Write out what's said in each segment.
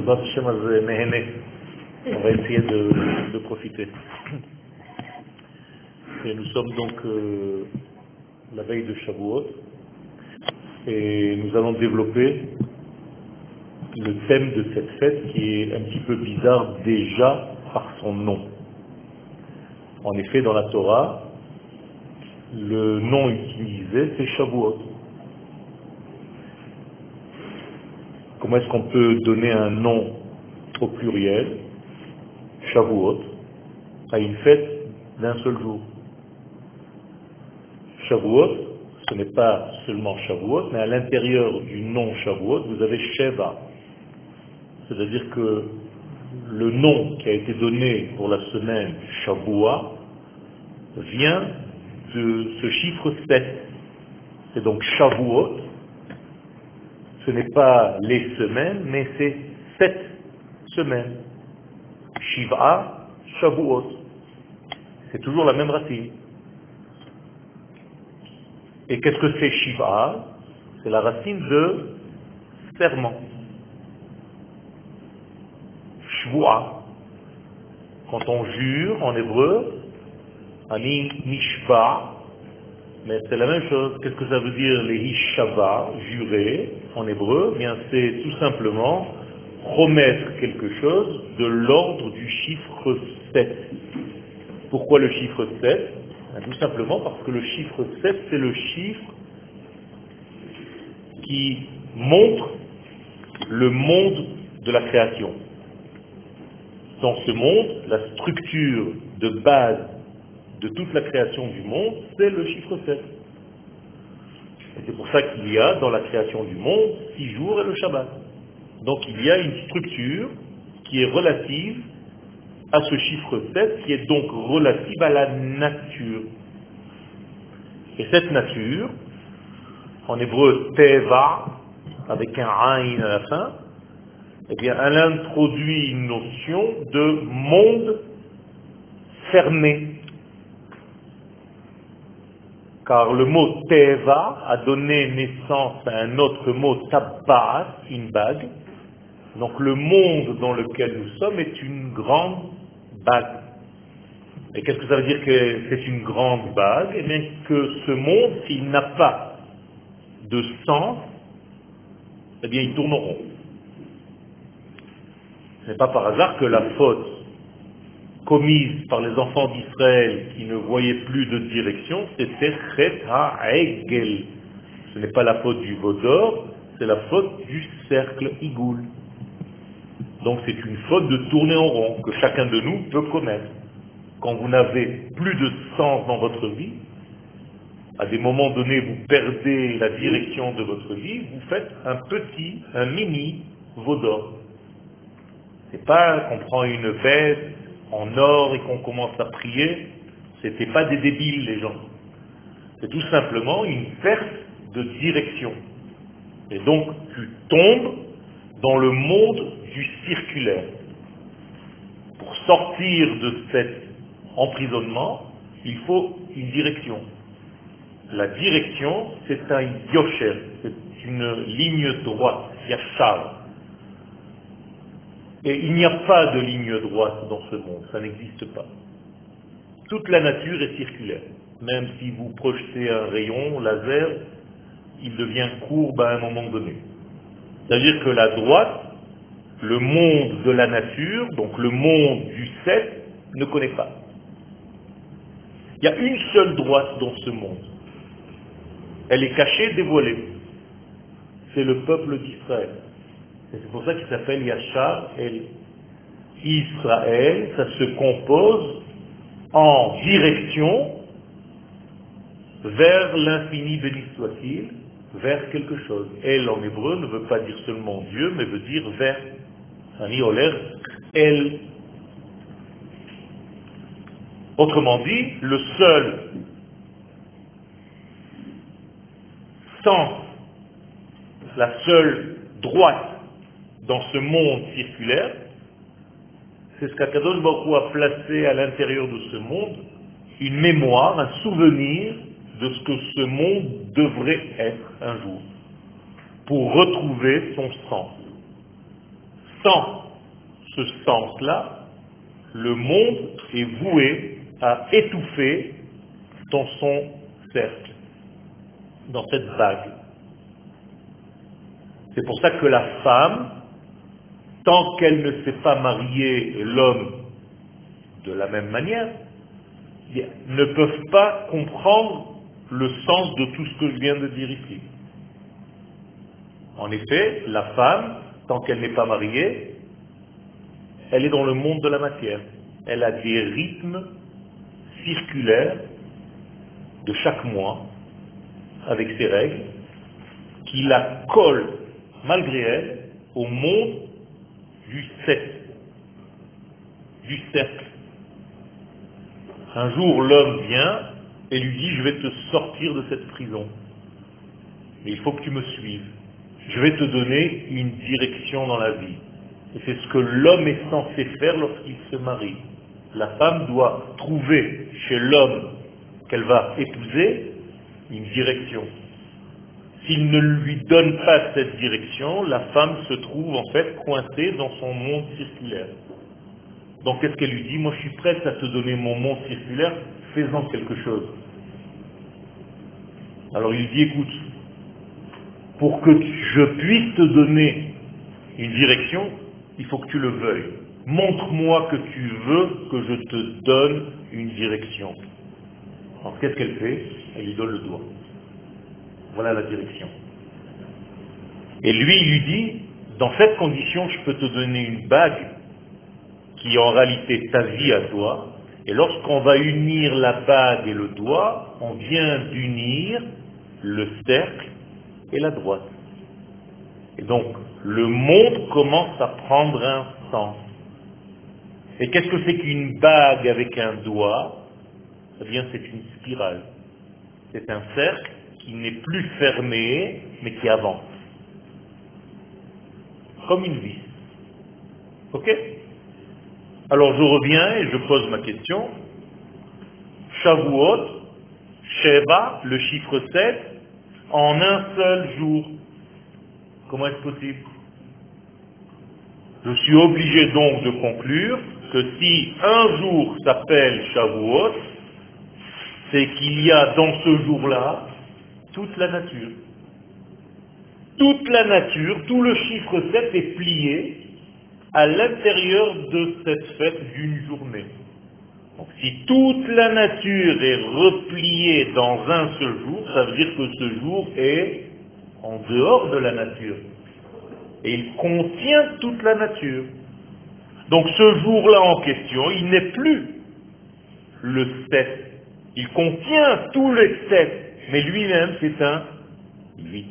Bezrat Hashem, on va essayer de profiter. Et nous sommes donc la veille de Shavuot et nous allons développer le thème de cette fête qui est un petit peu bizarre déjà par son nom. En effet, dans la Torah, le nom utilisé c'est Shavuot. Comment est-ce qu'on peut donner un nom au pluriel, Shavuot, à une fête d'un seul jour? Shavuot, ce n'est pas seulement Shavuot, mais à l'intérieur du nom Shavuot, vous avez Sheva. C'est-à-dire que le nom qui a été donné pour la semaine Shavua vient de ce chiffre 7. C'est donc Shavuot. Ce n'est pas les semaines, mais c'est 7 semaines. Shiva, Shavuot. C'est toujours la même racine. Et qu'est-ce que c'est Shiva? C'est la racine de serment. Shvua. Quand on jure en hébreu, Ani Mishba, mais c'est la même chose. Qu'est-ce que ça veut dire les Hishava, jurer en hébreu? Eh bien, c'est tout simplement promettre quelque chose de l'ordre du chiffre 7. Pourquoi le chiffre 7? Tout simplement parce que le chiffre 7, c'est le chiffre qui montre le monde de la création. Dans ce monde, la structure de base de toute la création du monde, c'est le chiffre 7. Et c'est pour ça qu'il y a dans la création du monde 6 jours et le Shabbat. Donc il y a une structure qui est relative à ce chiffre 7, qui est donc relative à la nature. Et cette nature, en hébreu Teva, avec un Aïn à la fin, eh bien, elle introduit une notion de monde fermé. Car le mot Teva a donné naissance à un autre mot Tabbaat, une bague. Donc le monde dans lequel nous sommes est une grande bague. Et qu'est-ce que ça veut dire que c'est une grande bague? Eh bien que ce monde, s'il n'a pas de sens, eh bien il tourne en rond. Ce n'est pas par hasard que la faute commise par les enfants d'Israël qui ne voyaient plus de direction, c'était Chet HaEgel. Ce n'est pas la faute du veau d'or, c'est la faute du cercle Igoul. Donc c'est une faute de tourner en rond que chacun de nous peut commettre. Quand vous n'avez plus de sens dans votre vie, à des moments donnés vous perdez la direction de votre vie, vous faites un mini veau d'or. C'est pas qu'on prend une bête en or et qu'on commence à prier, c'était pas des débiles les gens. C'est tout simplement une perte de direction. Et donc tu tombes dans le monde du circulaire. Pour sortir de cet emprisonnement, il faut une direction. La direction, c'est un yosher, c'est une ligne droite, yachar. Et il n'y a pas de ligne droite dans ce monde, ça n'existe pas. Toute la nature est circulaire. Même si vous projetez un rayon laser, il devient courbe à un moment donné. C'est-à-dire que la droite, le monde de la nature, donc le monde du 7, ne connaît pas. Il y a une seule droite dans ce monde. Elle est cachée, dévoilée. C'est le peuple d'Israël. Et c'est pour ça qu'il s'appelle Yachar El Israël. Ça se compose en direction vers l'infini, béni soit-il, vers quelque chose. El en hébreu ne veut pas dire seulement Dieu, mais veut dire vers. Ani oler El. Autrement dit, le seul sens, la seule droite dans ce monde circulaire, c'est ce qu'Akadosh Baruch Hu a placé à l'intérieur de ce monde, une mémoire, un souvenir de ce que ce monde devrait être un jour, pour retrouver son sens. Sans ce sens-là, le monde est voué à étouffer dans son cercle, dans cette vague. C'est pour ça que la femme, tant qu'elle ne s'est pas mariée l'homme de la même manière, ne peuvent pas comprendre le sens de tout ce que je viens de dire ici. En effet, la femme, tant qu'elle n'est pas mariée, elle est dans le monde de la matière. Elle a des rythmes circulaires de chaque mois, avec ses règles, qui la collent, malgré elle, au monde du 7, du cercle. Un jour, l'homme vient et lui dit, je vais te sortir de cette prison. Mais il faut que tu me suives. Je vais te donner une direction dans la vie. Et c'est ce que l'homme est censé faire lorsqu'il se marie. La femme doit trouver chez l'homme qu'elle va épouser une direction. S'il ne lui donne pas cette direction, la femme se trouve en fait coincée dans son monde circulaire. Donc qu'est-ce qu'elle lui dit? Moi je suis prête à te donner mon monde circulaire, fais-en quelque chose. Alors il dit, écoute, pour que je puisse te donner une direction, il faut que tu le veuilles. Montre-moi que tu veux que je te donne une direction. Alors qu'est-ce qu'elle fait? Elle lui donne le doigt. Voilà la direction. Et lui, il lui dit, dans cette condition, je peux te donner une bague qui est en réalité ta vie à toi. Et lorsqu'on va unir la bague et le doigt, on vient d'unir le cercle et la droite. Et donc, le monde commence à prendre un sens. Et qu'est-ce que c'est qu'une bague avec un doigt? Eh bien, c'est une spirale. C'est un cercle qui n'est plus fermé, mais qui avance. Comme une vis. Ok? Alors je reviens et je pose ma question. Shavuot, Sheva, le chiffre 7, en un seul jour. Comment est-ce possible? Je suis obligé donc de conclure que si un jour s'appelle Shavuot, c'est qu'il y a dans ce jour-là toute la nature. Toute la nature, tout le chiffre 7 est plié à l'intérieur de cette fête d'une journée. Donc, si toute la nature est repliée dans un seul jour, ça veut dire que ce jour est en dehors de la nature. Et il contient toute la nature. Donc ce jour-là en question, il n'est plus le 7. Il contient tous les 7, mais lui-même c'est un 8.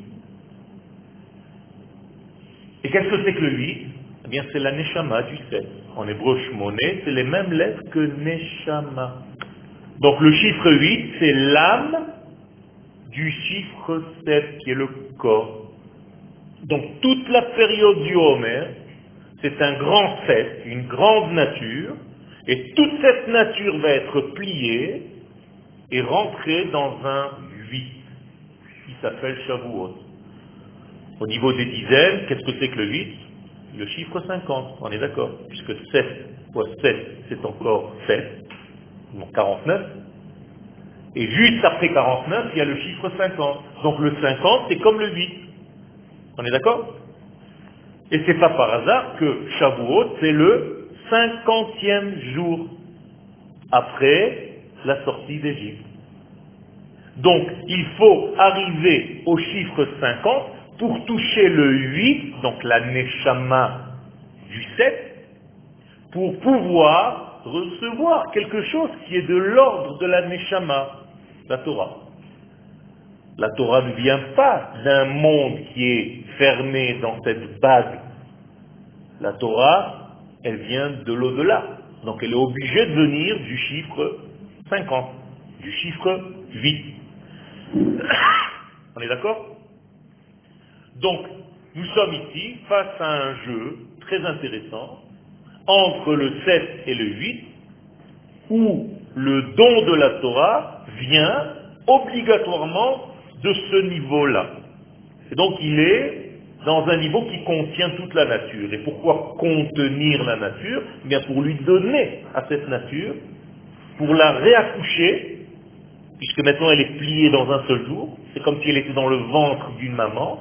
Et qu'est-ce que c'est que le 8? Eh bien c'est la Neshama du 7. En hébreu Shmoné, c'est les mêmes lettres que Neshama. Donc le chiffre 8, c'est l'âme du chiffre 7, qui est le corps. Donc toute la période du Homer, c'est un grand 7, une grande nature, et toute cette nature va être pliée et rentrer dans un 8 qui s'appelle Shavuot. Au niveau des dizaines, qu'est-ce que c'est que le 8? Le chiffre 50, on est d'accord, puisque 7 fois 7, c'est encore 7, donc 49. Et juste après 49, il y a le chiffre 50. Donc le 50, c'est comme le 8. On est d'accord? Et c'est pas par hasard que Shavuot, c'est le 50e jour après la sortie d'Égypte. Donc, il faut arriver au chiffre 50 pour toucher le 8, donc la Neshama du 7, pour pouvoir recevoir quelque chose qui est de l'ordre de la Neshama, la Torah. La Torah ne vient pas d'un monde qui est fermé dans cette bague. La Torah, elle vient de l'au-delà. Donc elle est obligée de venir du chiffre 50, du chiffre 8. On est d'accord? Donc, nous sommes ici face à un jeu très intéressant entre le 7 et le 8, où le don de la Torah vient obligatoirement de ce niveau-là. Et donc il est dans un niveau qui contient toute la nature. Et pourquoi contenir la nature? Eh bien pour lui donner à cette nature, pour la réaccoucher, puisque maintenant elle est pliée dans un seul jour, c'est comme si elle était dans le ventre d'une maman,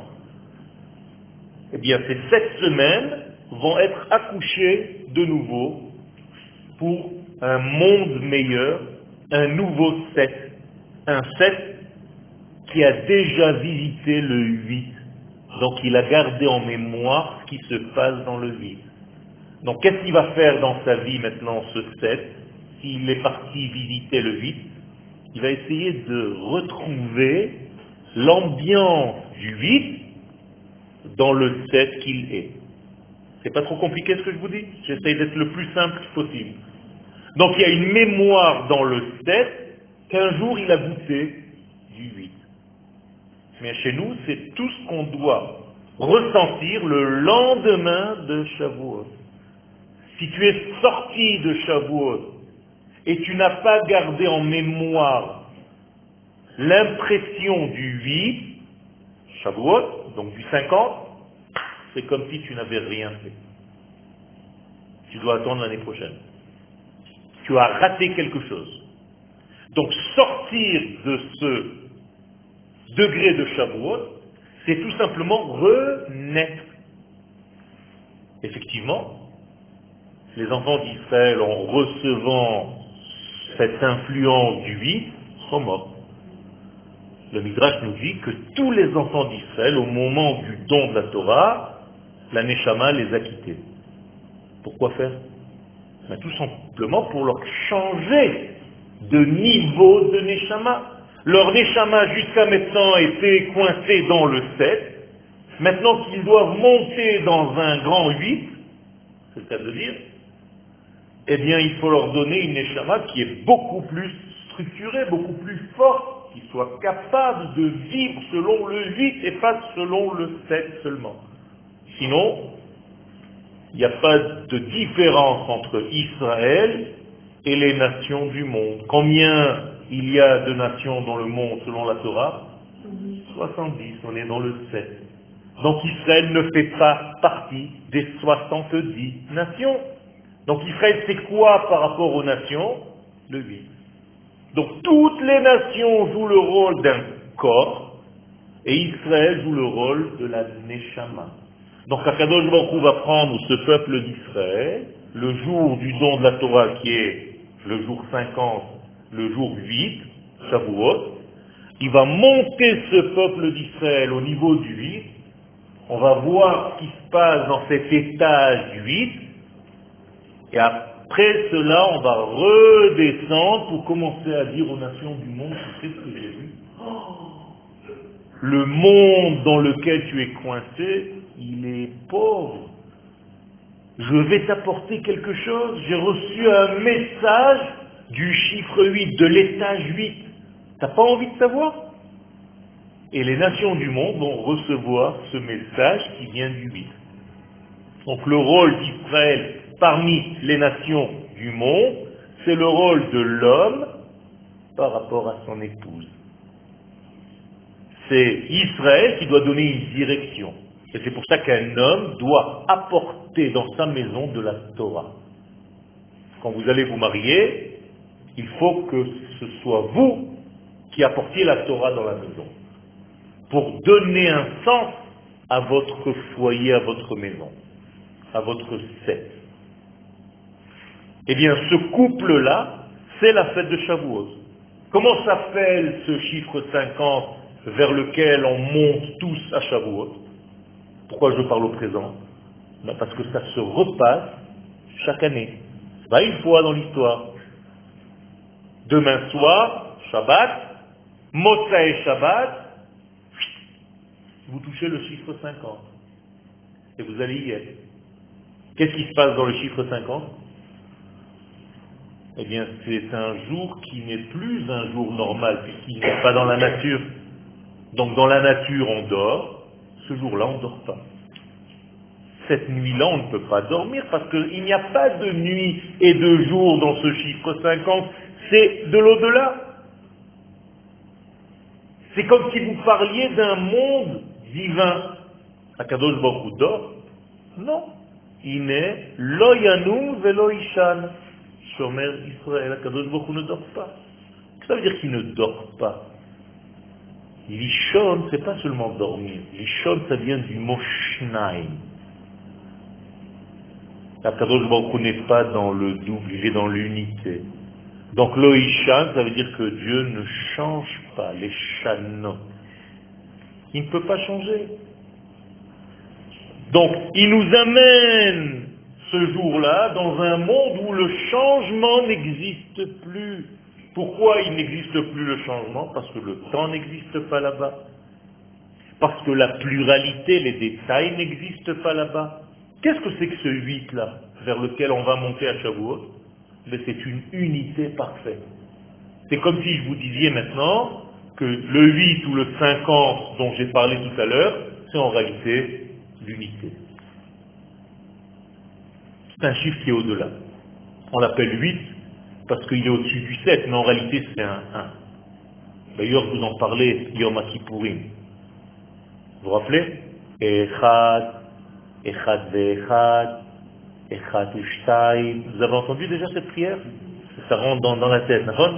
eh bien ces 7 semaines vont être accouchées de nouveau pour un monde meilleur, un nouveau 7, un 7 qui a déjà visité le 8. Donc il a gardé en mémoire ce qui se passe dans le 8. Donc qu'est-ce qu'il va faire dans sa vie maintenant, ce 7? S'il est parti visiter le 8, il va essayer de retrouver l'ambiance du 8 dans le 7 qu'il est. C'est pas trop compliqué ce que je vous dis? J'essaye d'être le plus simple possible. Donc il y a une mémoire dans le 7 qu'un jour il a goûté du 8. Mais chez nous, c'est tout ce qu'on doit ressentir le lendemain de Shavuot. Si tu es sorti de Shavuot et tu n'as pas gardé en mémoire l'impression du 8, Shavuot, donc du 50, c'est comme si tu n'avais rien fait. Tu dois attendre l'année prochaine. Tu as raté quelque chose. Donc sortir de ce degré de Shavuot, c'est tout simplement renaître. Effectivement, les enfants d'Israël, en recevant cette influence du 8, sont morts. Le Midrash nous dit que tous les enfants d'Israël, au moment du don de la Torah, la Neshama les a quittés. Pourquoi faire? Ben, tout simplement pour leur changer de niveau de Neshama. Leur Neshama jusqu'à maintenant était coincé dans le 7. Maintenant qu'ils doivent monter dans un grand 8, c'est le cas de dire, eh bien il faut leur donner une Neshama qui est beaucoup plus structurée, beaucoup plus forte, qui soit capable de vivre selon le 8 et pas selon le 7 seulement. Sinon, il n'y a pas de différence entre Israël et les nations du monde. Combien il y a de nations dans le monde selon la Torah? 70, on est dans le 7. Donc Israël ne fait pas partie des 70 nations. Donc Israël c'est quoi par rapport aux nations? Le 8. Donc toutes les nations jouent le rôle d'un corps et Israël joue le rôle de la Neshama. Donc Akadosh Baruch Hu va prendre ce peuple d'Israël, le jour du don de la Torah qui est le jour 50, le jour 8, Shavuot, il va monter ce peuple d'Israël au niveau du 8, on va voir ce qui se passe dans cet étage du 8, et après cela, on va redescendre pour commencer à dire aux nations du monde, tu sais ce que j'ai vu? Le monde dans lequel tu es coincé, il est pauvre. Je vais t'apporter quelque chose. J'ai reçu un message du chiffre 8, de l'étage 8. T'as pas envie de savoir? Et les nations du monde vont recevoir ce message qui vient du 8. Donc le rôle d'Israël parmi les nations du monde, c'est le rôle de l'homme par rapport à son épouse. C'est Israël qui doit donner une direction. Et c'est pour ça qu'un homme doit apporter dans sa maison de la Torah. Quand vous allez vous marier, il faut que ce soit vous qui apportiez la Torah dans la maison. Pour donner un sens à votre foyer, à votre maison, à votre fête. Eh bien, ce couple-là, c'est la fête de Shavuot. Comment s'appelle ce chiffre 50 vers lequel on monte tous à Shavuot? Pourquoi je parle au présent? Ben parce que ça se repasse chaque année. Pas une fois dans l'histoire. Demain soir, Shabbat, Motsai Shabbat, vous touchez le chiffre 50. Et vous allez y être. Qu'est-ce qui se passe dans le chiffre 50? Eh bien, c'est un jour qui n'est plus un jour normal, puisqu'il n'est pas dans la nature. Donc, dans la nature, on dort. Ce jour-là, on ne dort pas. Cette nuit-là, on ne peut pas dormir, parce qu'il n'y a pas de nuit et de jour dans ce chiffre 50. C'est de l'au-delà. C'est comme si vous parliez d'un monde divin. Akadosh Baruch Hu dort? Non. Il n'est lo yanum velo ishan. Shomer Israël, Akadosh Baruch Hu ne dort pas. Ça veut dire qu'il ne dort pas. Lishon, c'est pas seulement dormir. Lishon, ça vient du mot shnaim. Akadosh Baruch Hu n'est pas dans le double, il est dans l'unité. Donc lo ishan, ça veut dire que Dieu ne change pas, les shanot. Il ne peut pas changer. Donc, il nous amène ce jour-là dans un monde où le changement n'existe plus. Pourquoi il n'existe plus le changement? Parce que le temps n'existe pas là-bas. Parce que la pluralité, les détails n'existent pas là-bas. Qu'est-ce que c'est que ce 8-là, vers lequel on va monter à Shavuot? Mais c'est une unité parfaite. C'est comme si je vous disais maintenant que le 8 ou le 50 dont j'ai parlé tout à l'heure, c'est en réalité l'unité. C'est un chiffre qui est au-delà. On l'appelle 8 parce qu'il est au-dessus du 7, mais en réalité c'est un 1. D'ailleurs, vous en parlez Yom Kippourim. Vous vous rappelez? Echad, Echad ve'echad, Echad u'shtaim. Vous avez entendu déjà cette prière? Ça rentre dans la tête, d'accord?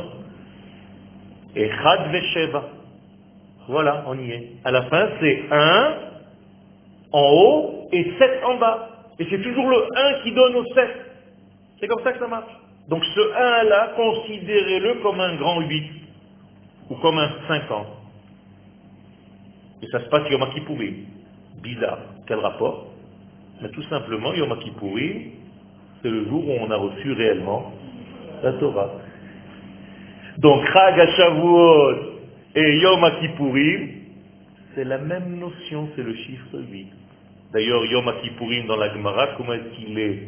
Echad ve'sheva. Voilà, on y est. À la fin, c'est 1 en haut et 7 en bas. Et c'est toujours le 1 qui donne au 7. C'est comme ça que ça marche. Donc ce 1-là, considérez-le comme un grand 8 ou comme un 50. Et ça se passe Yom Kippourim. Bizarre. Quel rapport? Mais tout simplement, Yom Kippourim, c'est le jour où on a reçu réellement la Torah. Donc Chag HaShavuot et Yom Kippourim, c'est la même notion, c'est le chiffre 8. D'ailleurs, Yom Kippourim dans la Gemara, comment est-ce qu'il est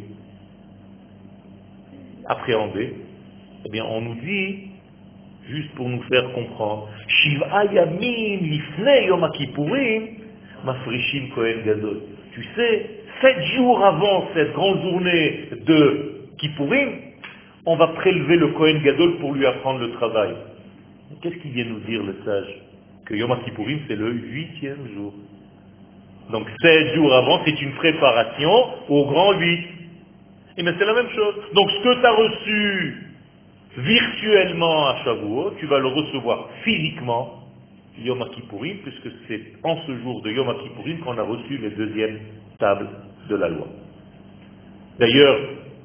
appréhendé? Eh bien, on nous dit, juste pour nous faire comprendre, Shiv'a Yamim Lifnei Yom Kippourim, Mafrishim Kohen Gadol. Tu sais, 7 jours avant cette grande journée de Kippourim, on va prélever le Kohen Gadol pour lui apprendre le travail. Qu'est-ce qu'il vient nous dire le sage? Que Yom Kippourim, c'est le 8e jour. Donc 7 jours avant, c'est une préparation au grand 8. Et bien c'est la même chose. Donc ce que tu as reçu virtuellement à Shavuot, tu vas le recevoir physiquement Yom Kippourim, puisque c'est en ce jour de Yom Kippourim qu'on a reçu les deuxièmes tables de la loi. D'ailleurs,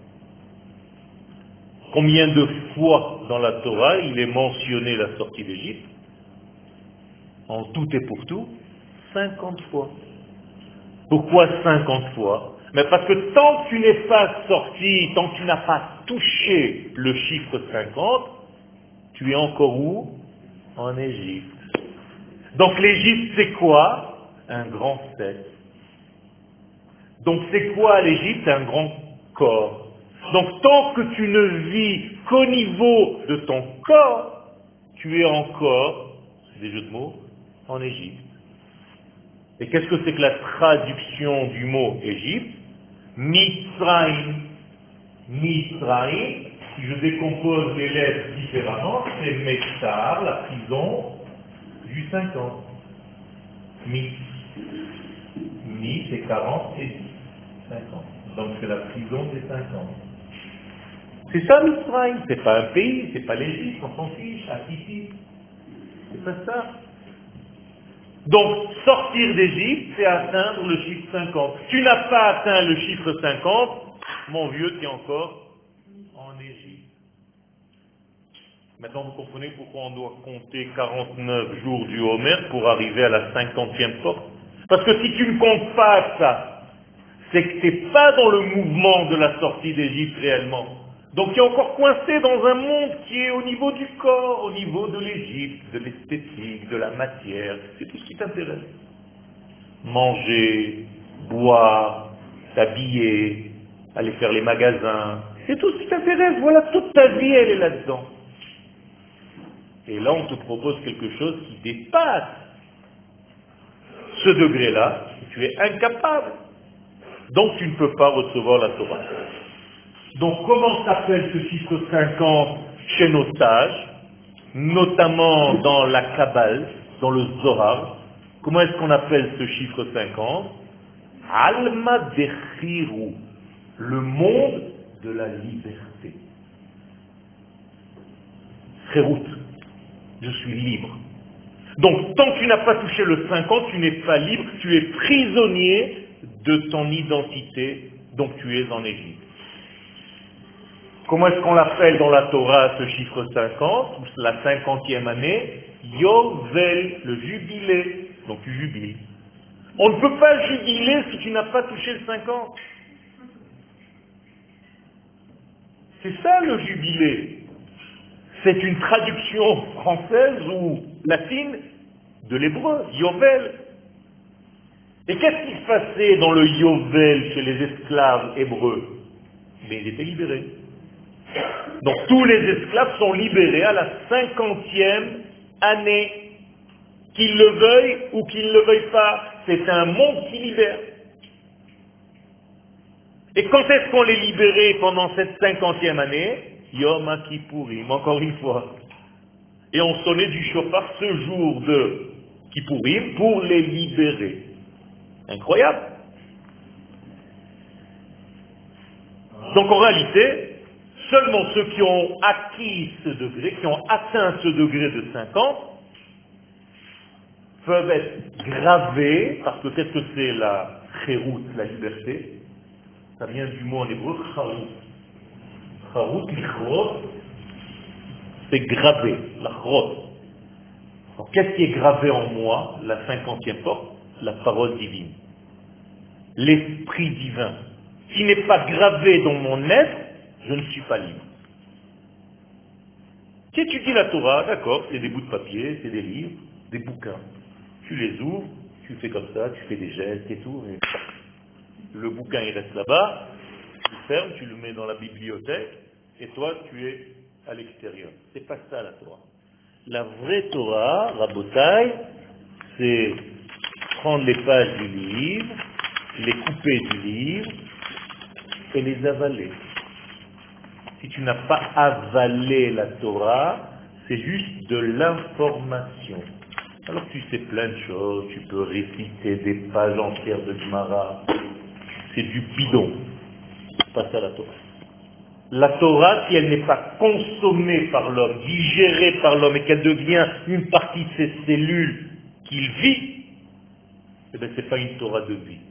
combien de fois dans la Torah il est mentionné la sortie d'Égypte? En tout et pour tout, 50 fois. Pourquoi 50 fois? Mais parce que tant que tu n'es pas sorti, tant que tu n'as pas touché le chiffre 50, tu es encore où? En Égypte. Donc l'Égypte c'est quoi? Un grand 7. Donc c'est quoi l'Égypte? Un grand corps. Donc tant que tu ne vis qu'au niveau de ton corps, tu es encore, c'est des jeux de mots, en Égypte. Et qu'est-ce que c'est que la traduction du mot Égypte? Mitzrayim. Mitzrayim, si je décompose les lettres différemment, c'est Mektar, la prison du 50. Mi. Mi, c'est 40 et 50. Donc c'est la prison des 50. C'est ça Mitzrayim, c'est pas un pays, c'est pas l'Égypte, on s'en fiche, à Kiti. C'est pas ça. Donc, sortir d'Égypte, c'est atteindre le chiffre 50. Tu n'as pas atteint le chiffre 50, mon vieux, tu es encore en Égypte. Maintenant, vous comprenez pourquoi on doit compter 49 jours du Homer pour arriver à la 50e porte. Parce que si tu ne comptes pas ça, c'est que tu n'es pas dans le mouvement de la sortie d'Égypte réellement. Donc tu es encore coincé dans un monde qui est au niveau du corps, au niveau de l'Égypte, de l'esthétique, de la matière. C'est tout ce qui t'intéresse. Manger, boire, s'habiller, aller faire les magasins. C'est tout ce qui t'intéresse. Voilà, toute ta vie, elle est là-dedans. Et là, on te propose quelque chose qui dépasse ce degré-là. Tu es incapable. Donc tu ne peux pas recevoir la Torah. Donc comment s'appelle ce chiffre 50 chez nos sages, notamment dans la Kabbale, dans le Zohar? Comment est-ce qu'on appelle ce chiffre 50? Alma Dechiru, le monde de la liberté. Kherut, je suis libre. Donc, tant que tu n'as pas touché le 50, tu n'es pas libre, tu es prisonnier de ton identité, donc tu es en Égypte. Comment est-ce qu'on l'appelle dans la Torah ce chiffre 50, la 50e année? Yovel, le jubilé. Donc tu jubiles. On ne peut pas jubiler si tu n'as pas touché le 50. C'est ça le jubilé. C'est une traduction française ou latine de l'hébreu, Yovel. Et qu'est-ce qui se passait dans le Yovel chez les esclaves hébreux? Mais ils étaient libérés. Donc tous les esclaves sont libérés à la 50e année. Qu'ils le veuillent ou qu'ils ne le veuillent pas, c'est un monde qui libère. Et quand est-ce qu'on les libérait pendant cette 50e année? Yom Kippourim, encore une fois. Et on sonnait du chauffard ce jour de Kippourim pour les libérer. Incroyable. Donc en réalité, seulement ceux qui ont acquis ce degré, qui ont atteint ce degré de 50, peuvent être gravés, parce que qu'est-ce que c'est la chérout, la liberté? Ça vient du mot en hébreu charout. Charout, l'ichrot, c'est gravé, la chrot. Alors qu'est-ce qui est gravé en moi, la 50e porte? La parole divine. L'esprit divin. Qui n'est pas gravé dans mon être, je ne suis pas libre. Si tu dis la Torah, d'accord, c'est des bouts de papier, c'est des livres, des bouquins. Tu les ouvres, tu fais comme ça, tu fais des gestes et tout. Et le bouquin, il reste là-bas, tu le fermes, tu le mets dans la bibliothèque, et toi, tu es à l'extérieur. C'est pas ça la Torah. La vraie Torah, Rabotai, c'est prendre les pages du livre, les couper du livre, et les avaler. Si tu n'as pas avalé la Torah, c'est juste de l'information. Alors tu sais plein de choses, tu peux réciter des pages entières de Gemara. C'est du bidon. C'est pas ça la Torah. La Torah, si elle n'est pas consommée par l'homme, digérée par l'homme et qu'elle devient une partie de ses cellules qu'il vit, eh bien c'est pas une Torah de vie.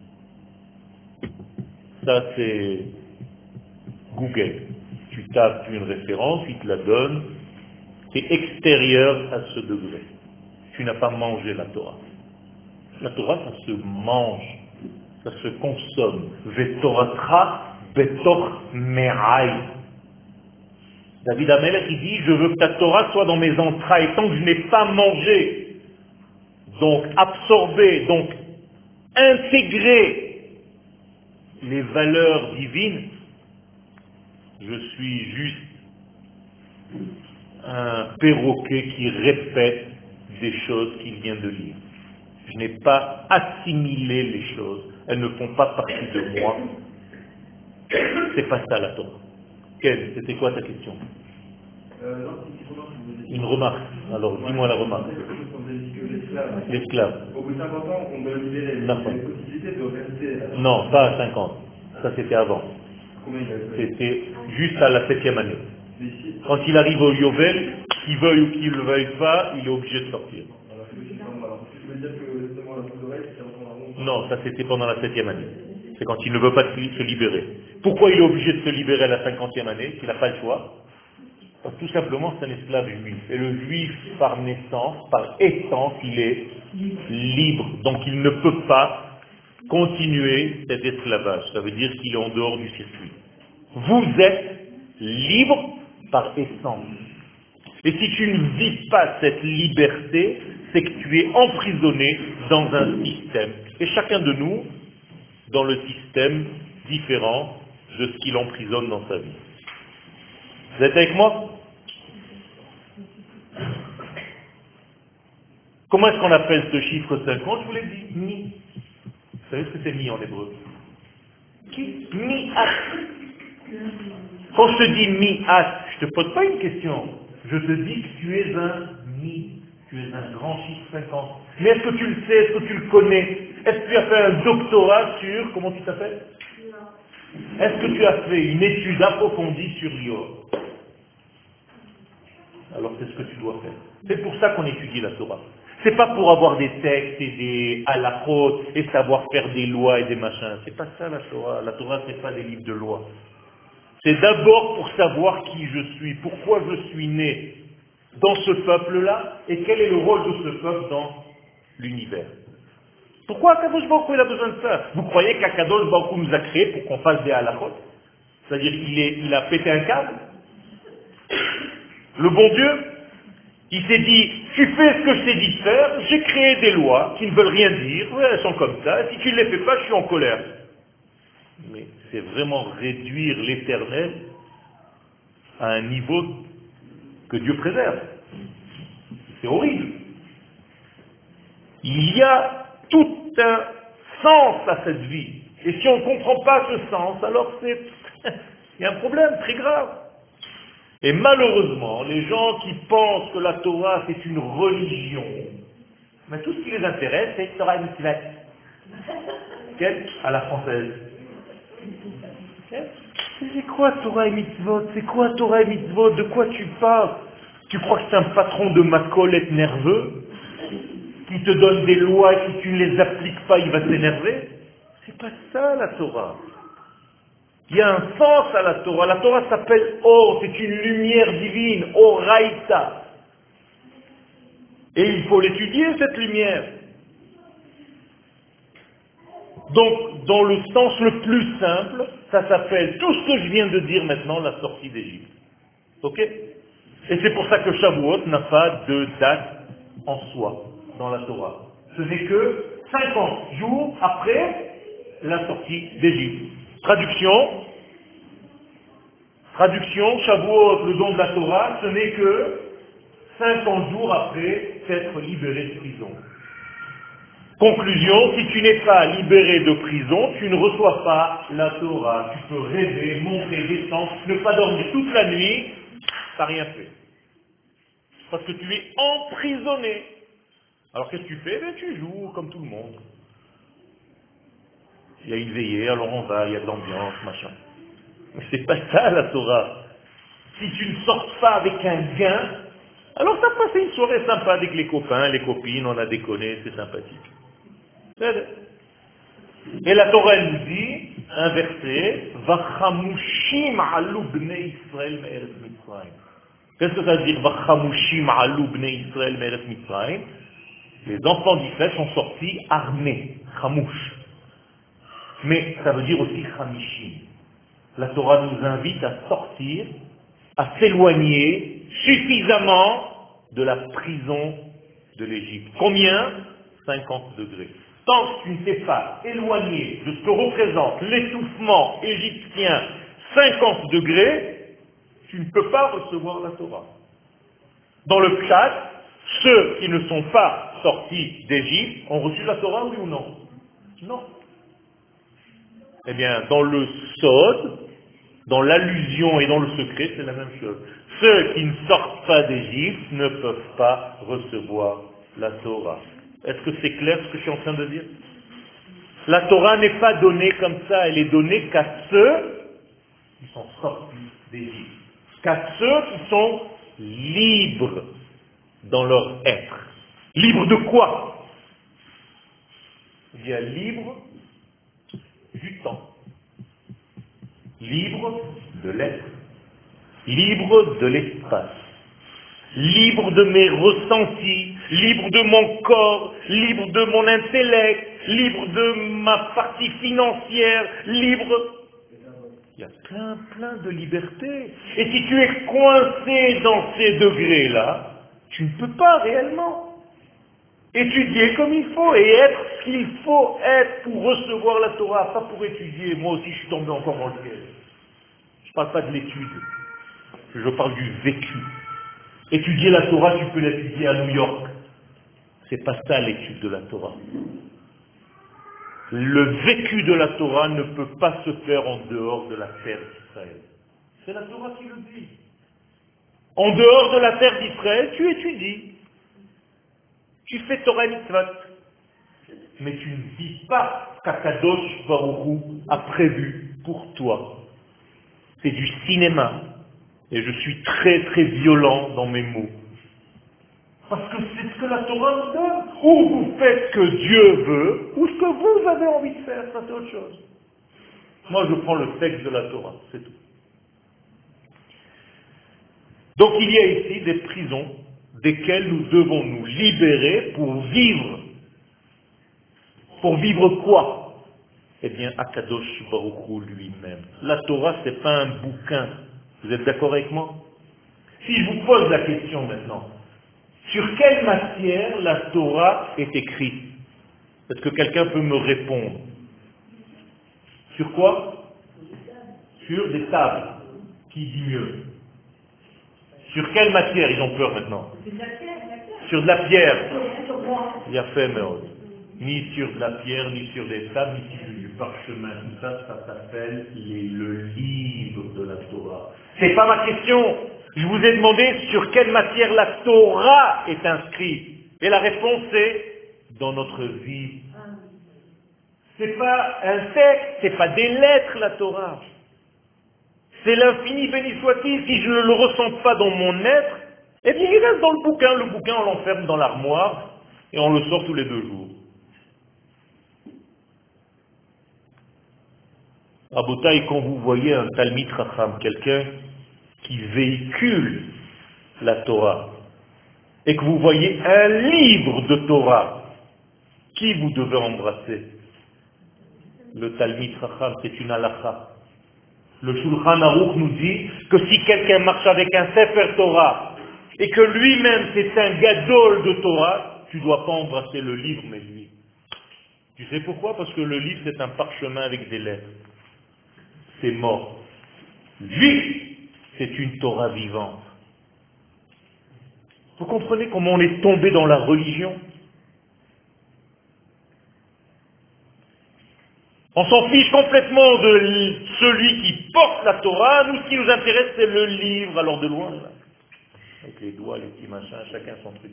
Ça c'est Google. Tu tapes une référence, il te la donne. C'est extérieur à ce degré. Tu n'as pas mangé la Torah. La Torah, ça se mange, ça se consomme. Vetoratra betor me'ai. David Amelech, il dit, je veux que ta Torah soit dans mes entrailles, tant que je n'ai pas mangé, donc absorbé, donc intégré les valeurs divines, je suis juste un perroquet qui répète des choses qu'il vient de lire. Je n'ai pas assimilé les choses. Elles ne font pas partie de moi. C'est pas ça la Torah. Ken, c'était quoi ta question? Une remarque. Alors, dis-moi la remarque. L'esclave. Au bout de 50 ans, on doit libérer. Il y a une possibilité de rester. Non, pas à 50. Ça, c'était avant. Combien il a C'était juste à la 7e année. Quand il arrive au Yovel, qu'il veuille ou qu'il ne le veuille pas, il est obligé de sortir. Non, ça c'était pendant la 7e année. C'est quand il ne veut pas se libérer. Pourquoi il est obligé de se libérer à la 50e année, s'il n'a pas le choix? Parce que tout simplement c'est un esclave juif. Et le juif, par naissance, par essence, il est libre. Donc il ne peut pas continuer cet esclavage. Ça veut dire qu'il est en dehors du circuit. Vous êtes libre par essence. Et si tu ne vis pas cette liberté, c'est que tu es emprisonné dans un système. Et chacun de nous, dans le système différent de ce qu'il emprisonne dans sa vie. Vous êtes avec moi? Comment est-ce qu'on appelle ce chiffre 50? Je vous l'ai dit, mi. Vous savez ce que c'est mi en hébreu? Qui? Mi-at. Quand je te dis mi-at, je ne te pose pas une question. Je te dis que tu es un mi. Tu es un grand chiffre 50. Mais est-ce que tu le sais? Est-ce que tu le connais? Est-ce que tu as fait un doctorat sur, comment tu t'appelles? Est-ce que tu as fait une étude approfondie sur l'Ior? Alors c'est ce que tu dois faire. C'est pour ça qu'on étudie la Torah. C'est pas pour avoir des textes et des halachot et savoir faire des lois et des machins. C'est pas ça la Torah. La Torah c'est pas des livres de lois. C'est d'abord pour savoir qui je suis, pourquoi je suis né dans ce peuple-là et quel est le rôle de ce peuple dans l'univers. Pourquoi Akadosh Baruch Hu, il a besoin de ça? Vous croyez qu'Akadosh Baruch Hu nous a créés pour qu'on fasse des halachot? C'est-à-dire qu'il a pété un câble? Le bon Dieu, il s'est dit, tu fais ce que je t'ai dit de faire, j'ai créé des lois qui ne veulent rien dire, ouais, elles sont comme ça, si tu ne les fais pas, je suis en colère. Mais c'est vraiment réduire l'éternel à un niveau que Dieu préserve. C'est horrible. Il y a tout un sens à cette vie. Et si on ne comprend pas ce sens, alors il y a un problème très grave. Et malheureusement, les gens qui pensent que la Torah c'est une religion, mais tout ce qui les intéresse, c'est Torah et Mitzvot. Quelle? À la française. C'est quoi Torah et Mitzvot? C'est quoi Torah et Mitzvot? De quoi tu parles? Tu crois que c'est un patron de macolette nerveux qui te donne des lois et si tu ne les appliques pas, il va s'énerver? C'est pas ça la Torah. Il y a un sens à la Torah. La Torah s'appelle Or, c'est une lumière divine, Oraïta. Et il faut l'étudier, cette lumière. Donc, dans le sens le plus simple, ça s'appelle tout ce que je viens de dire maintenant, la sortie d'Égypte. Ok? Et c'est pour ça que Shavuot n'a pas de date en soi dans la Torah. Ce n'est que 50 jours après la sortie d'Égypte. Traduction, Shavuot, le don de la Torah, ce n'est que 50 jours après s'être libéré de prison. Conclusion, si tu n'es pas libéré de prison, tu ne reçois pas la Torah. Tu peux rêver, monter, descendre, ne pas dormir toute la nuit, tu n'as rien fait. Parce que tu es emprisonné. Alors qu'est-ce que tu fais? Ben, tu joues comme tout le monde. Il y a une veillée, alors on va, il y a de l'ambiance, machin. Mais c'est pas ça la Torah. Si tu ne sors pas avec un gain, alors tu as passé une soirée sympa avec les copains, les copines, on a déconné, c'est sympathique. Et la Torah nous dit, un verset, Vachamushim alu bnei Israël me'eretz Mitzrayim. Qu'est-ce que ça veut dire Vachamushim alu bnei Israël me'eretz Mitzrayim? Les enfants d'Israël sont sortis armés, Chamouch. Mais ça veut dire aussi Chamishim. La Torah nous invite à sortir, à s'éloigner suffisamment de la prison de l'Égypte. Combien? 50 degrés. Tant que tu ne t'es pas éloigné de ce que représente l'étouffement égyptien 50 degrés, tu ne peux pas recevoir la Torah. Dans le Pshat, ceux qui ne sont pas sortis d'Égypte ont reçu la Torah, oui ou non? Non. Eh bien, dans le Sod, dans l'allusion et dans le secret, c'est la même chose. Ceux qui ne sortent pas d'Égypte ne peuvent pas recevoir la Torah. Est-ce que c'est clair ce que je suis en train de dire? La Torah n'est pas donnée comme ça, elle est donnée qu'à ceux qui sont sortis d'Égypte. Qu'à ceux qui sont libres dans leur être. Libres de quoi? Il y a libre du temps. Libre de l'être. Libre de l'espace. Libre de mes ressentis, libre de mon corps, libre de mon intellect, libre de ma partie financière, libre... Il y a plein de liberté. Et si tu es coincé dans ces degrés-là, tu ne peux pas réellement étudier comme il faut et être ce qu'il faut être pour recevoir la Torah, pas pour étudier. Moi aussi, je suis tombé encore dans le piège. Je ne parle pas de l'étude, je parle du vécu. Étudier la Torah, tu peux l'étudier à New York. C'est pas ça l'étude de la Torah. Le vécu de la Torah ne peut pas se faire en dehors de la terre d'Israël. C'est la Torah qui le dit. En dehors de la terre d'Israël, tu étudies. Tu fais Torah et Mitzvot. Mais tu ne vis pas qu'Akadosh Baruch Hu a prévu pour toi. C'est du cinéma. Et je suis très très violent dans mes mots. Parce que c'est ce que la Torah nous donne. Ou vous faites ce que Dieu veut, ou ce que vous avez envie de faire, ça c'est autre chose. Moi je prends le texte de la Torah, c'est tout. Donc il y a ici des prisons desquelles nous devons nous libérer pour vivre. Pour vivre quoi? Eh bien, Akadosh Baruch Hu lui-même. La Torah, c'est pas un bouquin. Vous êtes d'accord avec moi? Si je vous pose la question maintenant, sur quelle matière la Torah est écrite? Est-ce que quelqu'un peut me répondre? Sur quoi? Sur des tables. Qui dit mieux? Sur quelle matière ils ont peur maintenant? Sur de la pierre. Il y a fait, mais ni sur de la pierre, ni sur des tables, ni sur du parchemin. Tout ça, ça s'appelle le livre de la Torah. C'est pas ma question. Je vous ai demandé sur quelle matière la Torah est inscrite. Et la réponse est dans notre vie. C'est pas un texte, c'est pas des lettres la Torah. C'est l'infini béni soit-il. Si je ne le ressens pas dans mon être, eh bien il reste dans le bouquin. Le bouquin, on l'enferme dans l'armoire et on le sort tous les 2 jours. Rabotaï, quand vous voyez un Talmid Chacham, quelqu'un qui véhicule la Torah, et que vous voyez un livre de Torah, qui vous devez embrasser? Le Talmid Chacham, c'est une halakha. Le Shulchan Aruch nous dit que si quelqu'un marche avec un Sefer Torah, et que lui-même c'est un gadol de Torah, tu ne dois pas embrasser le livre, mais lui. Tu sais pourquoi? Parce que le livre c'est un parchemin avec des lettres. C'est mort. Lui, c'est une Torah vivante. Vous comprenez comment on est tombé dans la religion? On s'en fiche complètement de celui qui porte la Torah. Nous, ce qui nous intéresse, c'est le livre. Alors de loin, là, avec les doigts, les petits machins, chacun son truc.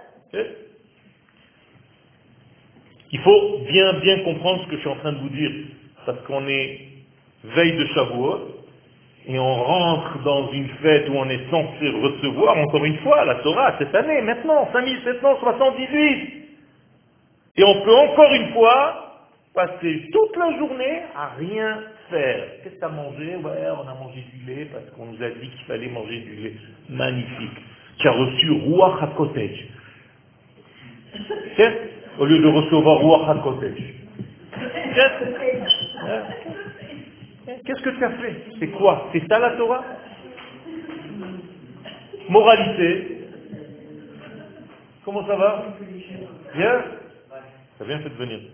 Il faut bien comprendre ce que je suis en train de vous dire. Parce qu'on est veille de Shavuot, et on rentre dans une fête où on est censé recevoir, encore une fois, la Torah, cette année, maintenant, 5778. Et on peut encore une fois passer toute la journée à rien faire. Qu'est-ce que tu as mangé? Ouais, on a mangé du lait parce qu'on nous a dit qu'il fallait manger du lait. Magnifique. Tu as reçu Ruach HaKodesh. Au lieu de recevoir Ruach HaKodesh. Qu'est-ce que tu as fait? C'est quoi? C'est ça la Torah? Moralité. Comment ça va? Bien? Ça vient fait de venir.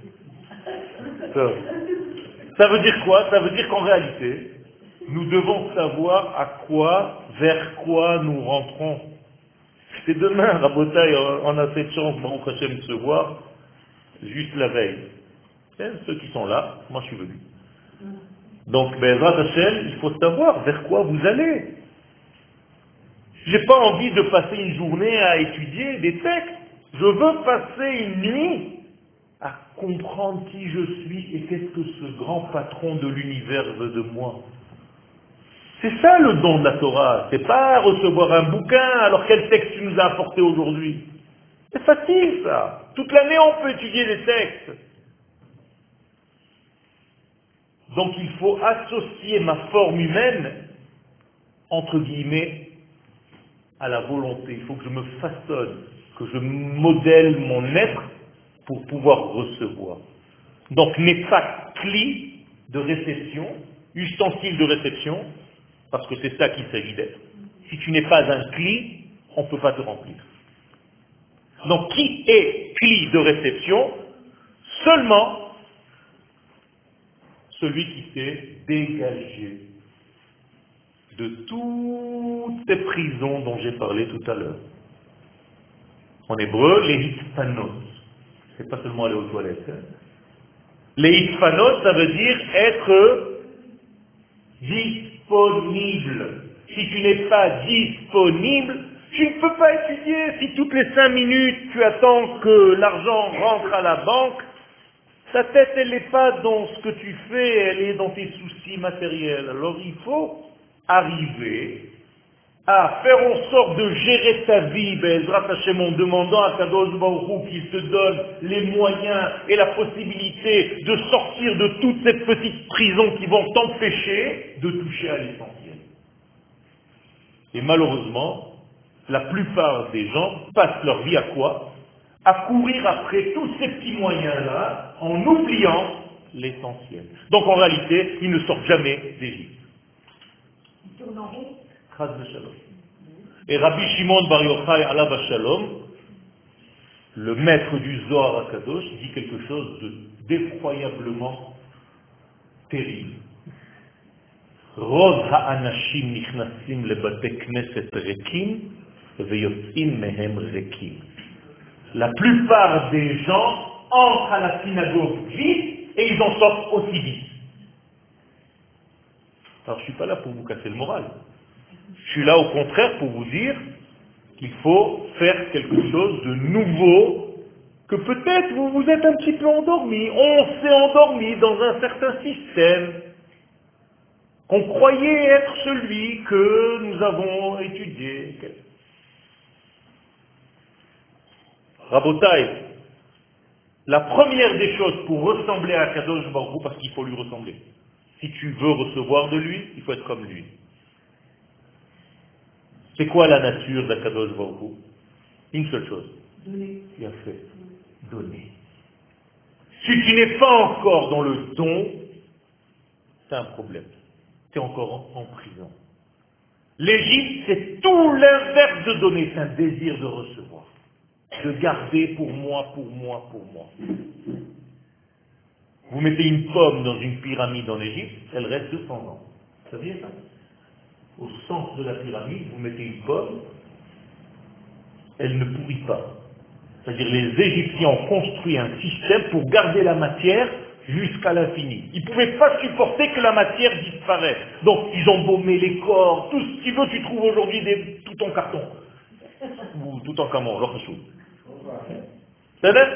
Ça veut dire quoi? Ça veut dire qu'en réalité, nous devons savoir vers quoi nous rentrons. C'est demain, Rabotaï, on a cette chance, Baruch Hashem, de se voir juste la veille. Ceux qui sont là, moi je suis venu. Donc, Be'ezrat Hashem, il faut savoir vers quoi vous allez. J'ai pas envie de passer une journée à étudier des textes. Je veux passer une nuit à comprendre qui je suis et qu'est-ce que ce grand patron de l'univers veut de moi. C'est ça le don de la Torah. C'est pas recevoir un bouquin, alors quel texte tu nous as apporté aujourd'hui? C'est facile ça. Toute l'année on peut étudier les textes. Donc il faut associer ma forme humaine, entre guillemets, à la volonté. Il faut que je me façonne, que je modèle mon être pour pouvoir recevoir. Donc n'est pas cli de réception, ustensile de réception, parce que c'est ça qu'il s'agit d'être. Si tu n'es pas un cli, on ne peut pas te remplir. Donc qui est cli de réception? Seulement celui qui s'est dégagé de toutes ces prisons dont j'ai parlé tout à l'heure. En hébreu, les hitpanos. C'est pas seulement aller aux toilettes. Les hitpanos, ça veut dire être disponible. Si tu n'es pas disponible, tu ne peux pas étudier. Si toutes les 5 minutes, tu attends que l'argent rentre à la banque, Ta tête, elle n'est pas dans ce que tu fais, elle est dans tes soucis matériels. Alors il faut arriver à faire en sorte de gérer ta vie, Be'ezrat Hashem, en demandant à Kadosh Baruch Hu qu'il te donne les moyens et la possibilité de sortir de toute cette petite prison qui vont t'empêcher de toucher à l'essentiel. Et malheureusement, la plupart des gens passent leur vie à quoi? À courir après tous ces petits moyens-là en oubliant l'essentiel. Donc en réalité, ils ne sortent jamais d'Égypte. Ils tournent en rond. Chas v'shalom. Et Rabbi Shimon Bar Yochai alav hashalom, le maître du Zohar HaKadosh, dit quelque chose d'effroyablement terrible. Rov ha'anashim nichnasim lebate knesset rekim veyotzim mehem rekim. La plupart des gens entrent à la synagogue vite et ils en sortent aussi vite. Alors je ne suis pas là pour vous casser le moral. Je suis là au contraire pour vous dire qu'il faut faire quelque chose de nouveau, que peut-être vous vous êtes un petit peu endormi. On s'est endormi dans un certain système qu'on croyait être celui que nous avons étudié. Rabotai, la première des choses pour ressembler à Kadosh Baruch Hu, parce qu'il faut lui ressembler. Si tu veux recevoir de lui, il faut être comme lui. C'est quoi la nature d'Akadosh Baruch Hu? Une seule chose. Donner. Bien fait. Donner. Si tu n'es pas encore dans le don, c'est un problème. Tu es encore en prison. L'Égypte, c'est tout l'inverse de donner. C'est un désir de recevoir. De garder pour moi, pour moi, pour moi. Vous mettez une pomme dans une pyramide en Égypte, elle reste 200 ans. Vous saviez ça? Au centre de la pyramide, vous mettez une pomme, elle ne pourrit pas. C'est-à-dire les Égyptiens ont construit un système pour garder la matière jusqu'à l'infini. Ils ne pouvaient pas supporter que la matière disparaisse. Donc ils ont baumé les corps, tout ce que tu veux, tu trouves aujourd'hui tout en carton. Ou tout en camon, l'autre chose. C'est vrai?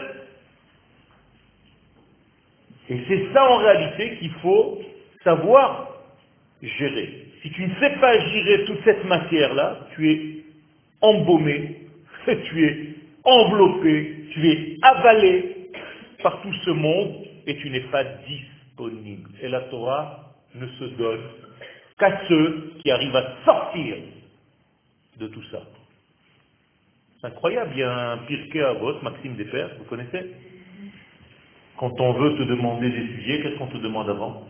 Et c'est ça en réalité qu'il faut savoir gérer. Si tu ne sais pas gérer toute cette matière-là, tu es embaumé, tu es enveloppé, tu es avalé par tout ce monde et tu n'es pas disponible. Et la Torah ne se donne qu'à ceux qui arrivent à sortir de tout ça. C'est incroyable, il y a un Pirkei Avot, Maxime Despers, vous connaissez? Quand on veut te demander des sujets, qu'est-ce qu'on te demande avant?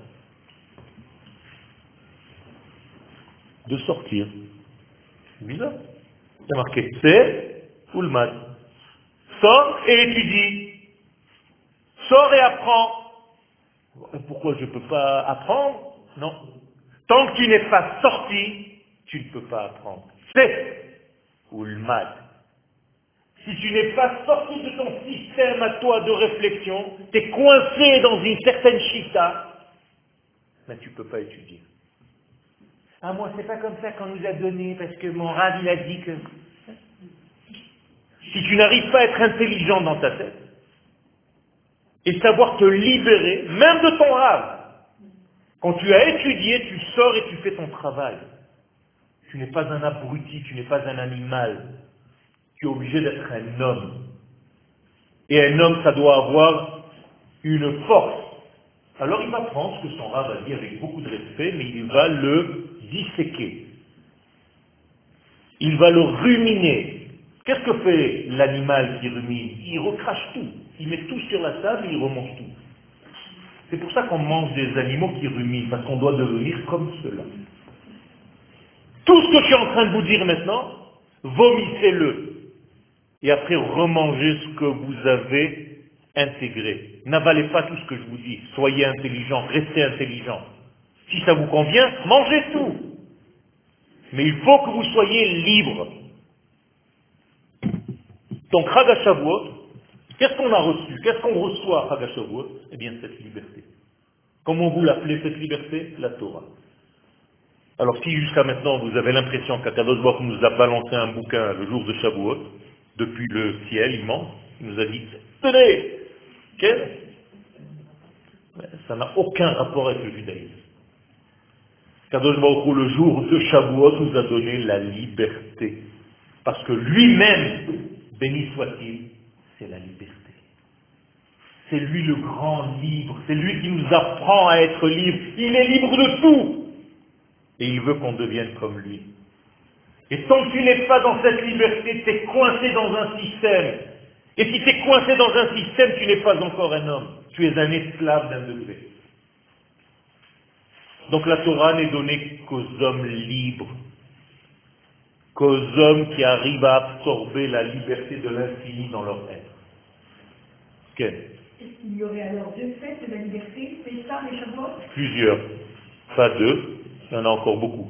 De sortir. C'est bizarre. C'est marqué c'est ou le mat. Sors et étudie. Sors et apprends. Pourquoi je ne peux pas apprendre? Non. Tant que tu n'es pas sorti, tu ne peux pas apprendre. C'est ou le mat. Si tu n'es pas sorti de ton système à toi de réflexion, tu es coincé dans une certaine chita, mais tu ne peux pas étudier. Ah, moi, c'est pas comme ça qu'on nous a donné, parce que mon rave, il a dit que... Si tu n'arrives pas à être intelligent dans ta tête, et savoir te libérer, même de ton rave, quand tu as étudié, tu sors et tu fais ton travail. Tu n'es pas un abruti, tu n'es pas un animal. Tu es obligé d'être un homme. Et un homme, ça doit avoir une force. Alors il va prendre ce que son rave a dit avec beaucoup de respect, mais il va le disséquer. Il va le ruminer. Qu'est-ce que fait l'animal qui rumine? Il recrache tout. Il met tout sur la table et il remonte tout. C'est pour ça qu'on mange des animaux qui ruminent, parce qu'on doit devenir comme cela. Tout ce que je suis en train de vous dire maintenant, vomissez-le. Et après, remangez ce que vous avez intégré. N'avalez pas tout ce que je vous dis. Soyez intelligent, restez intelligent. Si ça vous convient, mangez tout. Mais il faut que vous soyez libre. Donc, Chag HaShavuot, qu'est-ce qu'on a reçu? Qu'est-ce qu'on reçoit à Chag HaShavuot? Eh bien, cette liberté. Comment vous l'appelez cette liberté? La Torah. Alors, si jusqu'à maintenant vous avez l'impression qu'Akadosh Baruch Hu nous a balancé un bouquin le jour de Shavuot, depuis le ciel immense, il nous a dit, tenez, Ça n'a aucun rapport avec le judaïsme. Kadosh Baruch Hu, le jour de Shavuot, nous a donné la liberté. Parce que lui-même, béni soit-il, c'est la liberté. C'est lui le grand libre. C'est lui qui nous apprend à être libre. Il est libre de tout. Et il veut qu'on devienne comme lui. Et tant que tu n'es pas dans cette liberté, tu es coincé dans un système. Et si tu es coincé dans un système, tu n'es pas encore un homme. Tu es un esclave d'un degré. Donc la Torah n'est donnée qu'aux hommes libres, qu'aux hommes qui arrivent à absorber la liberté de l'infini dans leur être. Quel? Il y aurait alors deux fêtes de la liberté, Pessah et Shavuot? Plusieurs, pas deux, il y en a encore beaucoup.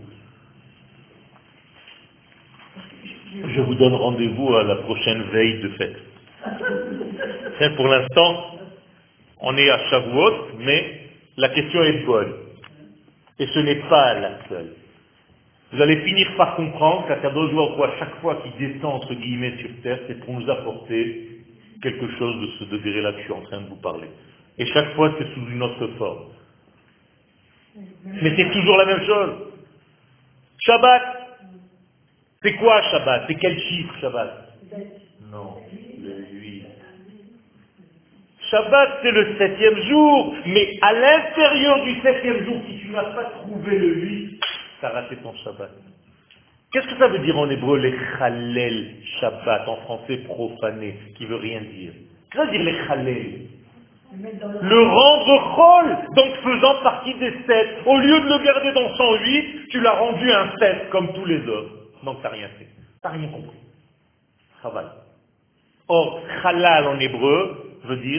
Je vous donne rendez-vous à la prochaine veille de fête. Pour l'instant, on est à Shavuot, mais la question est bonne. Et ce n'est pas la seule. Vous allez finir par comprendre qu'Akadosh Baruch Hu, à chaque fois qu'il descend entre guillemets sur terre, c'est pour nous apporter quelque chose de ce degré-là que je suis en train de vous parler. Et chaque fois, c'est sous une autre forme. Mais c'est toujours la même chose. Shabbat, c'est quoi Shabbat? C'est quel chiffre Shabbat? Non, le 8. Shabbat, c'est le 7e jour, mais à l'intérieur du 7e jour, si tu n'as pas trouvé le 8, tu as raté ton Shabbat. Qu'est-ce que ça veut dire en hébreu, les Chalel Shabbat, en français profané, qui veut rien dire? Qu'est-ce que ça veut dire les Chalel? Le rendre chol, donc faisant partie des 7. Au lieu de le garder dans 108, tu l'as rendu un 7, comme tous les autres. Donc tu n'as rien fait. Tu n'as rien compris. Travail. Or, Chalal en hébreu veut dire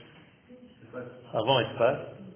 avant espace,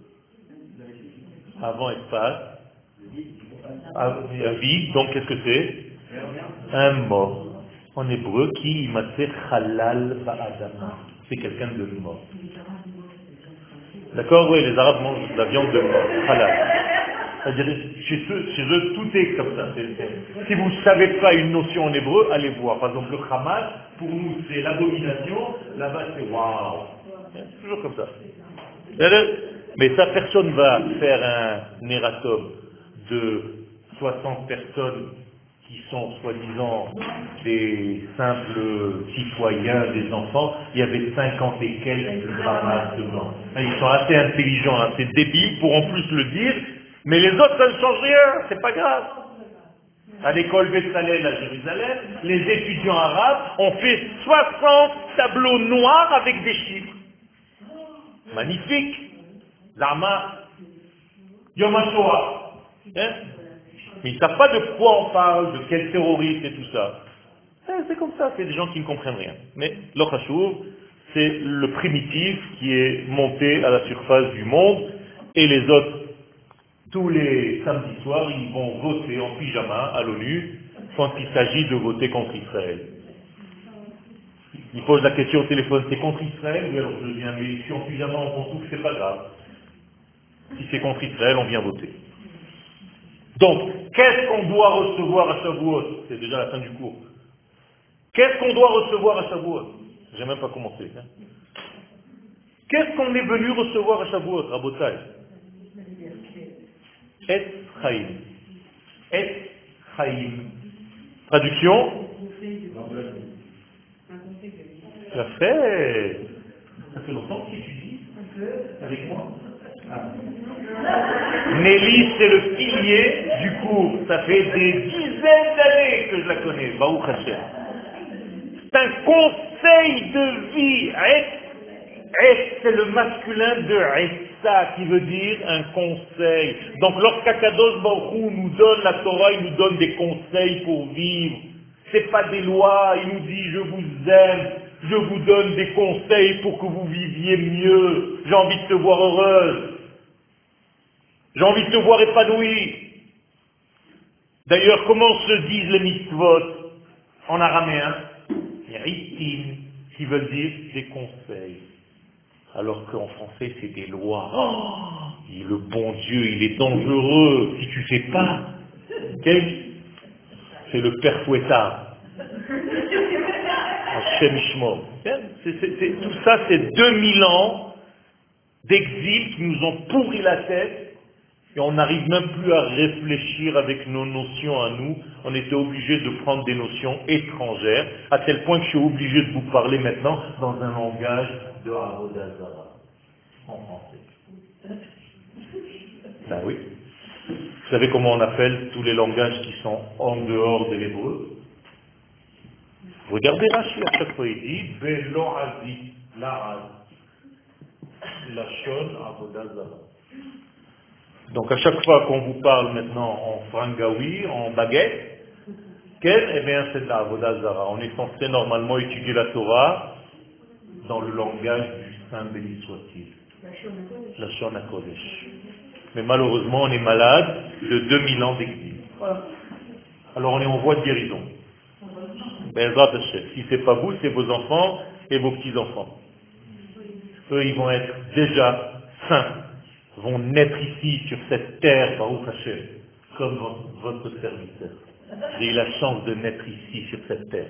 un vide, donc qu'est-ce que c'est? Un mort. En hébreu, qui imatzeh Chalal ba'adama. C'est quelqu'un de mort. D'accord? Oui, les Arabes mangent de la viande de mort. Halal. C'est-à-dire, chez eux, tout est comme ça. Si vous ne savez pas une notion en hébreu, allez voir. Par exemple, le Hamas, pour nous, c'est l'abomination. Là-bas, c'est waouh. C'est toujours comme ça. Mais ça, personne ne va faire un erratum de 60 personnes qui sont soi-disant des simples citoyens, des enfants. Il y avait 50 et quelques Hamas dedans. Ils sont assez intelligents, assez débiles pour en plus le dire. Mais les autres, ça ne change rien, c'est pas grave. À l'école Betzalel à Jérusalem, les étudiants arabes ont fait 60 tableaux noirs avec des chiffres. Magnifique. Lama, Yom HaShoah. Hein? Mais ils ne savent pas de quoi on parle, de quel terroriste et tout ça. C'est comme ça, c'est des gens qui ne comprennent rien. Mais l'Ochashuv, c'est le primitif qui est monté à la surface du monde, et les autres, tous les samedis soirs, ils vont voter en pyjama à l'ONU quand il s'agit de voter contre Israël. Ils posent la question au téléphone, c'est contre Israël? Oui, alors je viens, mais si en pyjama on s'en souffle, c'est pas grave. Si c'est contre Israël, on vient voter. Donc, qu'est-ce qu'on doit recevoir à Shavuot? C'est déjà la fin du cours. Qu'est-ce qu'on doit recevoir à Shavuot? J'ai même pas commencé. Hein. Qu'est-ce qu'on est venu recevoir à Shavuot, Rabotai? Et Chaim. Et Chaim. Traduction? Ça fait longtemps que tu dis avec moi. Nelly, c'est le pilier du cours. Ça fait des dizaines d'années que je la connais. Baruch Hashem. C'est un conseil de vie. C'est le masculin de Essa, qui veut dire un conseil. Donc lorsqu'Akadosh Baruch Hu nous donne la Torah, il nous donne des conseils pour vivre. C'est pas des lois, il nous dit je vous aime, je vous donne des conseils pour que vous viviez mieux. J'ai envie de te voir heureuse. J'ai envie de te voir épanoui. D'ailleurs, comment se disent les mitzvot en araméen? Ritim, qui veulent dire des conseils. Alors qu'en français, c'est des lois. Oh, et le bon Dieu, il est dangereux si tu ne sais pas. C'est le père fouettard. Hashem Ishmo. Tout ça, c'est 2000 ans d'exil qui nous ont pourri la tête et on n'arrive même plus à réfléchir avec nos notions à nous. On était obligé de prendre des notions étrangères, à tel point que je suis obligé de vous parler maintenant dans un langage de Avodah Zarah, en français. Ben oui. Vous savez comment on appelle tous les langages qui sont en dehors de l'hébreu? Regardez Rashi à chaque fois, il dit Velo'azi, la'az, lachon avodah zarah. Donc à chaque fois qu'on vous parle maintenant en frangaoui, en baguette, eh bien c'est de la avodah zarah. On est censé normalement étudier la Torah dans le langage du Saint béni soit-il. Lachon HaKodesh. Mais malheureusement on est malade de 2000 ans d'exil. Voilà. Alors on est en voie de guérison. Si ce n'est pas vous, c'est vos enfants et vos petits-enfants. Eux, ils vont être déjà saints, vont naître ici, sur cette terre, Baruch Hashem, comme votre serviteur. J'ai eu la chance de naître ici, sur cette terre.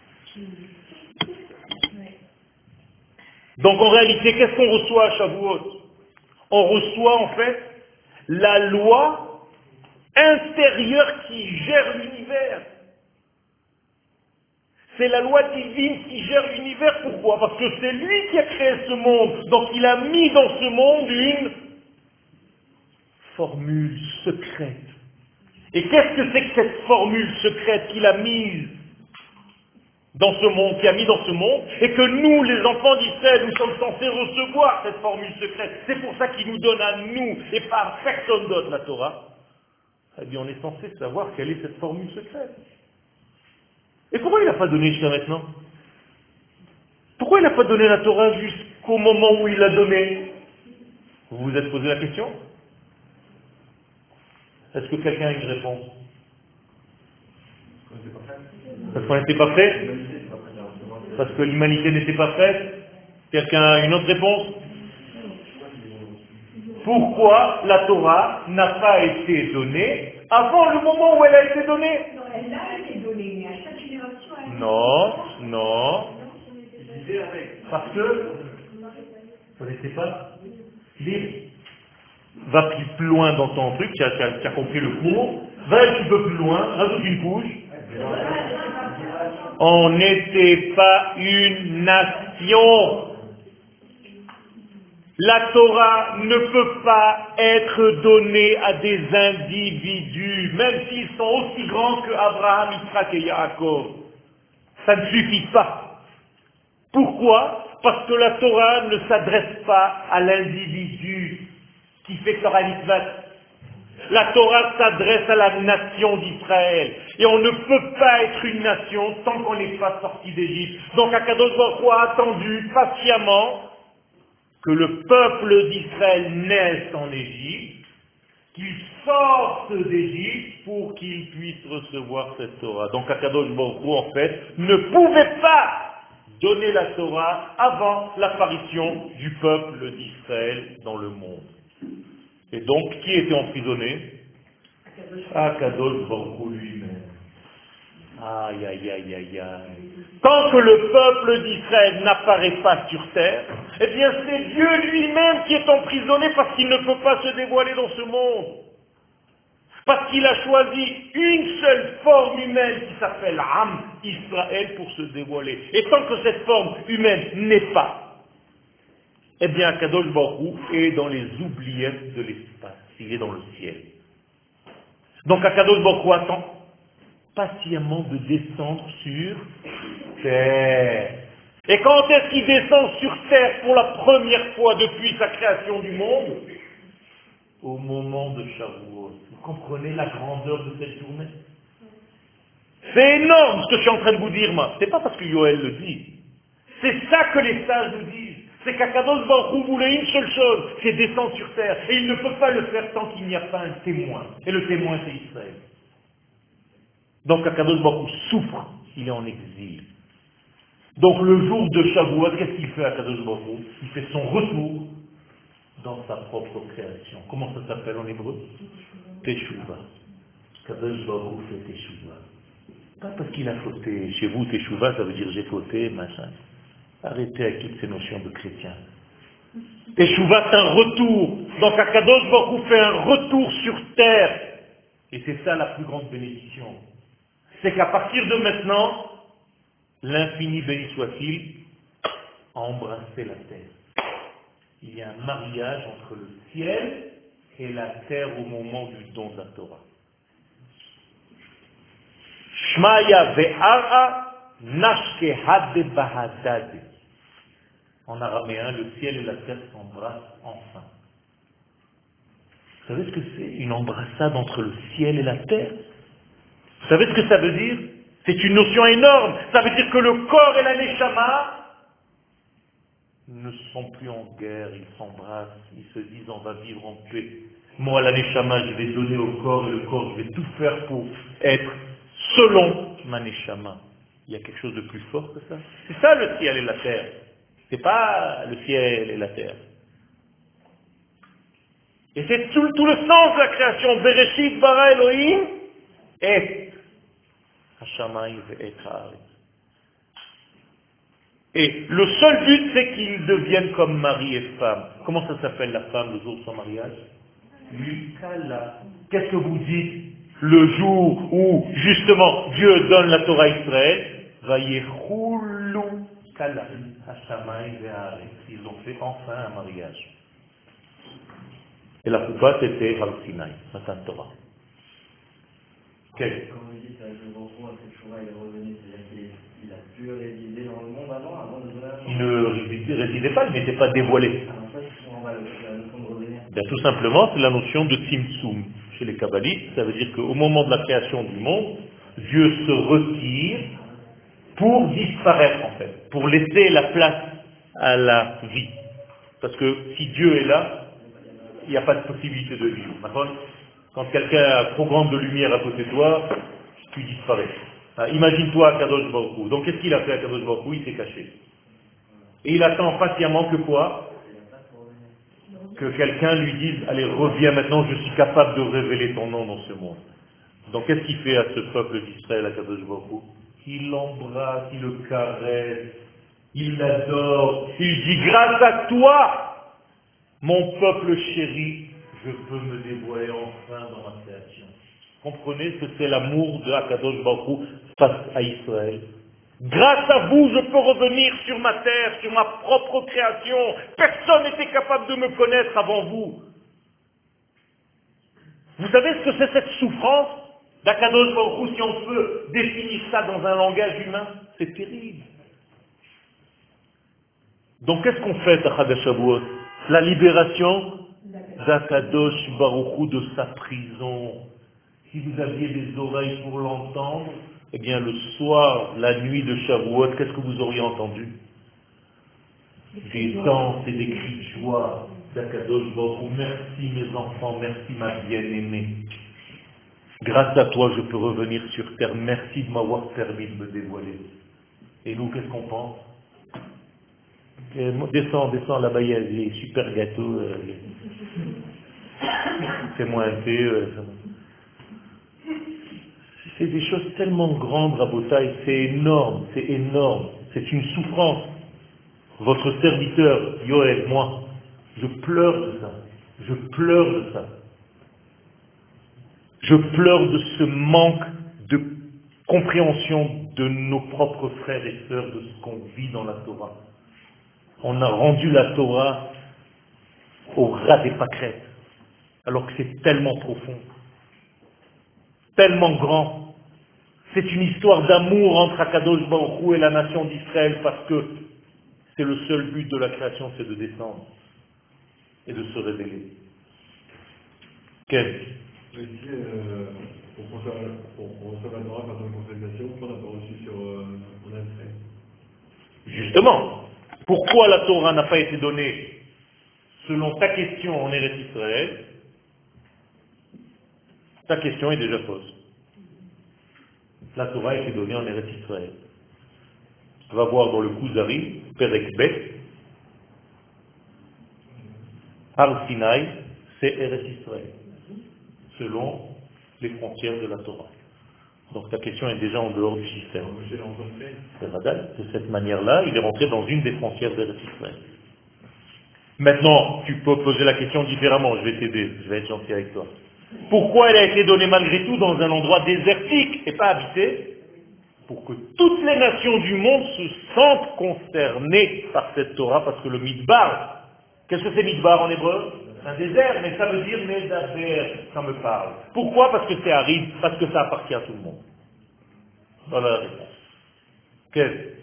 Donc en réalité, qu'est-ce qu'on reçoit à Shavuot? On reçoit en fait la loi intérieure qui gère l'univers. C'est la loi divine qui gère l'univers. Pourquoi? Parce que c'est lui qui a créé ce monde. Donc il a mis dans ce monde une formule secrète. Et qu'est-ce que c'est que cette formule secrète qu'il a mise dans ce monde, qui a mis dans ce monde, et que nous, les enfants d'Israël, nous sommes censés recevoir cette formule secrète. C'est pour ça qu'il nous donne à nous, et pas à personne d'autre, la Torah. Eh bien, on est censé savoir quelle est cette formule secrète. Et pourquoi il n'a pas donné jusqu'à maintenant? Pourquoi il n'a pas donné la Torah jusqu'au moment où il l'a donné? Vous vous êtes posé la question? Est-ce que quelqu'un a une réponse? Parce qu'on n'était pas prêt? Parce que l'humanité n'était pas prête? Quelqu'un a une autre réponse? Pourquoi la Torah n'a pas été donnée avant le moment où elle a été donnée? Non, elle a été donnée, mais à chaque génération, elle a été Non, non. Parce que vous n'étiez pas libre. Va plus loin dans ton truc, tu as compris le cours. Va un petit peu plus loin, rajoute une couche. On n'était pas une nation. La Torah ne peut pas être donnée à des individus, même s'ils sont aussi grands que Abraham, Yitzhak et Yaakov. Ça ne suffit pas. Pourquoi? Parce que la Torah ne s'adresse pas à l'individu qui fait Torah mitzvah. La Torah s'adresse à la nation d'Israël. Et on ne peut pas être une nation tant qu'on n'est pas sorti d'Égypte. Donc Akadosh Baruch Hu a attendu patiemment que le peuple d'Israël naisse en Égypte, qu'il sorte d'Égypte pour qu'il puisse recevoir cette Torah. Donc Akadosh Baruch Hu, en fait, ne pouvait pas donner la Torah avant l'apparition du peuple d'Israël dans le monde. Et donc, qui était emprisonné? Akadosh Baruch Hu lui-même. Aïe, aïe, aïe, aïe, aïe. Tant que le peuple d'Israël n'apparaît pas sur terre, eh bien c'est Dieu lui-même qui est emprisonné parce qu'il ne peut pas se dévoiler dans ce monde. Parce qu'il a choisi une seule forme humaine qui s'appelle Am Israël pour se dévoiler. Et tant que cette forme humaine n'est pas, eh bien Akadosh Baruch Hu est dans les oubliettes de l'espace. Il est dans le ciel. Donc Akadosh Baruch Hu attend patiemment de descendre sur terre. Et quand est-ce qu'il descend sur terre pour la première fois depuis sa création du monde? Au moment de Shavuot. Vous comprenez la grandeur de cette journée? C'est énorme ce que je suis en train de vous dire, moi. C'est pas parce que Yoël le dit. C'est ça que les sages nous disent. C'est qu'Akadosh Baruch Hu voulait une seule chose, c'est descendre sur terre. Et il ne peut pas le faire tant qu'il n'y a pas un témoin. Et le témoin, c'est Israël. Donc Akadosh Baruch Hu souffre, il est en exil. Donc le jour de Shavuot, qu'est-ce qu'il fait Akadosh Baruch Hu? Il fait son retour dans sa propre création. Comment ça s'appelle en hébreu? Teshuvah. Akadosh Baruch Hu fait Teshuvah. Pas parce qu'il a fauté. Chez vous, Teshuvah, ça veut dire j'ai fauté, machin. Arrêtez avec toutes ces notions de chrétiens. Teshuvah, c'est un retour. Donc Akadosh Baruch Hu fait un retour sur terre. Et c'est ça la plus grande bénédiction. C'est qu'à partir de maintenant, l'infini béni soit-il a embrassé la terre. Il y a un mariage entre le ciel et la terre au moment du don de la Torah. Shmaya ve'ara nashkehade bahadade. En araméen, le ciel et la terre s'embrassent enfin. Vous savez ce que c'est une embrassade entre le ciel et la terre? Vous savez ce que ça veut dire? C'est une notion énorme. Ça veut dire que le corps et la neshama ne sont plus en guerre, ils s'embrassent, ils se disent on va vivre en paix. Moi, la neshama, je vais donner au corps et le corps, je vais tout faire pour être selon ma neshama. Il y a quelque chose de plus fort que ça. C'est ça le ciel et la terre. C'est pas le ciel et la terre. Et c'est tout le sens de la création. Bereshit bara Elohim et Hashamayim ve'et haaretz. Et le seul but, c'est qu'ils deviennent comme mari et femme. Comment ça s'appelle la femme le jour de son mariage? L'Ukala. Qu'est-ce que vous dites le jour où, justement, Dieu donne la Torah à Israël? Vayechulu kala hashamayim ve'haaretz. Ils ont fait enfin un mariage. Et la coupa, c'était Har Sinaï, Matan Torah. Quand vous dites que le Baruch à cette Shuvah, il est revenu, c'est-à-dire qu'il a pu résider dans le monde avant de donner la Torah? Il ne résidait pas, il n'était pas dévoilé. Alors ça, c'est souvent la notion de revenir. Bien, tout simplement, c'est la notion de Tzimtzum. Chez les kabbalistes, ça veut dire qu'au moment de la création du monde, Dieu se retire pour disparaître, en fait, pour laisser la place à la vie. Parce que si Dieu est là, il n'y a pas de possibilité de vivre. Quand quelqu'un a trop grande de lumière à côté de toi, tu disparais. Imagine-toi Kadosh Baruch Hu. Donc qu'est-ce qu'il a fait à Kadosh Baruch Hu? Il s'est caché. Et il attend patiemment que quoi? Que quelqu'un lui dise, allez, reviens maintenant, je suis capable de révéler ton nom dans ce monde. Donc qu'est-ce qu'il fait à ce peuple d'Israël, à Kadosh Baruch Hu? Il l'embrasse, il le caresse, il l'adore, il dit, grâce à toi, mon peuple chéri, je peux me dévoiler enfin dans ma création. Comprenez ce que c'est l'amour de Akadosh Baruch Hu face à Israël. Grâce à vous, je peux revenir sur ma terre, sur ma propre création. Personne n'était capable de me connaître avant vous. Vous savez ce que c'est cette souffrance d'Akadosh Baruch Hu, si on peut définir ça dans un langage humain? C'est terrible. Donc qu'est-ce qu'on fait à Chag HaShavuot? La libération d'Akadosh Baruch Hu de sa prison. Si vous aviez des oreilles pour l'entendre, eh bien le soir, la nuit de Shavuot, qu'est-ce que vous auriez entendu? Des danses et des cris de joie d'Akadosh Baruch Hu. Merci mes enfants, merci ma bien-aimée. Grâce à toi, je peux revenir sur terre. Merci de m'avoir permis de me dévoiler. Et nous, qu'est-ce qu'on pense? Descends là-bas, il y a des super gâteaux. Fais-moi un thé. C'est des choses tellement grandes, Rabotai, c'est énorme, c'est énorme. C'est une souffrance. Votre serviteur, Yoel, moi, je pleure de ça. Je pleure de ça. Je pleure de ce manque de compréhension de nos propres frères et sœurs, de ce qu'on vit dans la Torah. On a rendu la Torah au ras des pâquerettes, alors que c'est tellement profond, tellement grand. C'est une histoire d'amour entre Akadosh Baruch Hu et la nation d'Israël, parce que c'est le seul but de la création, c'est de descendre et de se révéler. Quel? Je disais, pour recevoir la Torah par une consécration, qu'on n'a pas reçu sur on a fait. Justement, pourquoi la Torah n'a pas été donnée selon ta question en Eretz Israël? Ta question est déjà fausse. La Torah a été donnée en Eretz Israël. On va voir dans le Kuzari, Perek Bet, Har Sinaï, c'est Eretz Israël, selon les frontières de la Torah. Donc ta question est déjà en dehors du système. C'est Radal. De cette manière-là, il est rentré dans une des frontières d'Eretz Israël. Maintenant, tu peux poser la question différemment, je vais t'aider, je vais être gentil avec toi. Pourquoi elle a été donnée malgré tout dans un endroit désertique et pas habité? Pour que toutes les nations du monde se sentent concernées par cette Torah, parce que le Midbar, qu'est-ce que c'est Midbar en hébreu? C'est un désert, mais ça veut dire Medaber, ça me parle. Pourquoi? Parce que c'est aride, parce que ça appartient à tout le monde. Voilà la réponse. Quelle?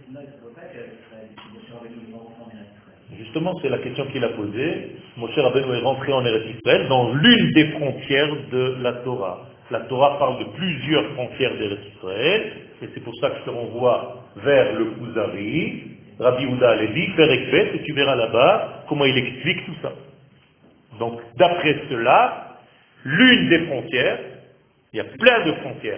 Justement, c'est la question qu'il a posée. Moshe Rabbeinu est rentré en Eretz Israël dans l'une des frontières de la Torah. La Torah parle de plusieurs frontières d'Eretz Israël, et c'est pour ça que je te renvoie vers le Kuzari, Rabbi Yehuda Alevi, Perek Bet, et tu verras là-bas comment il explique tout ça. Donc, d'après cela, l'une des frontières, il y a plein de frontières.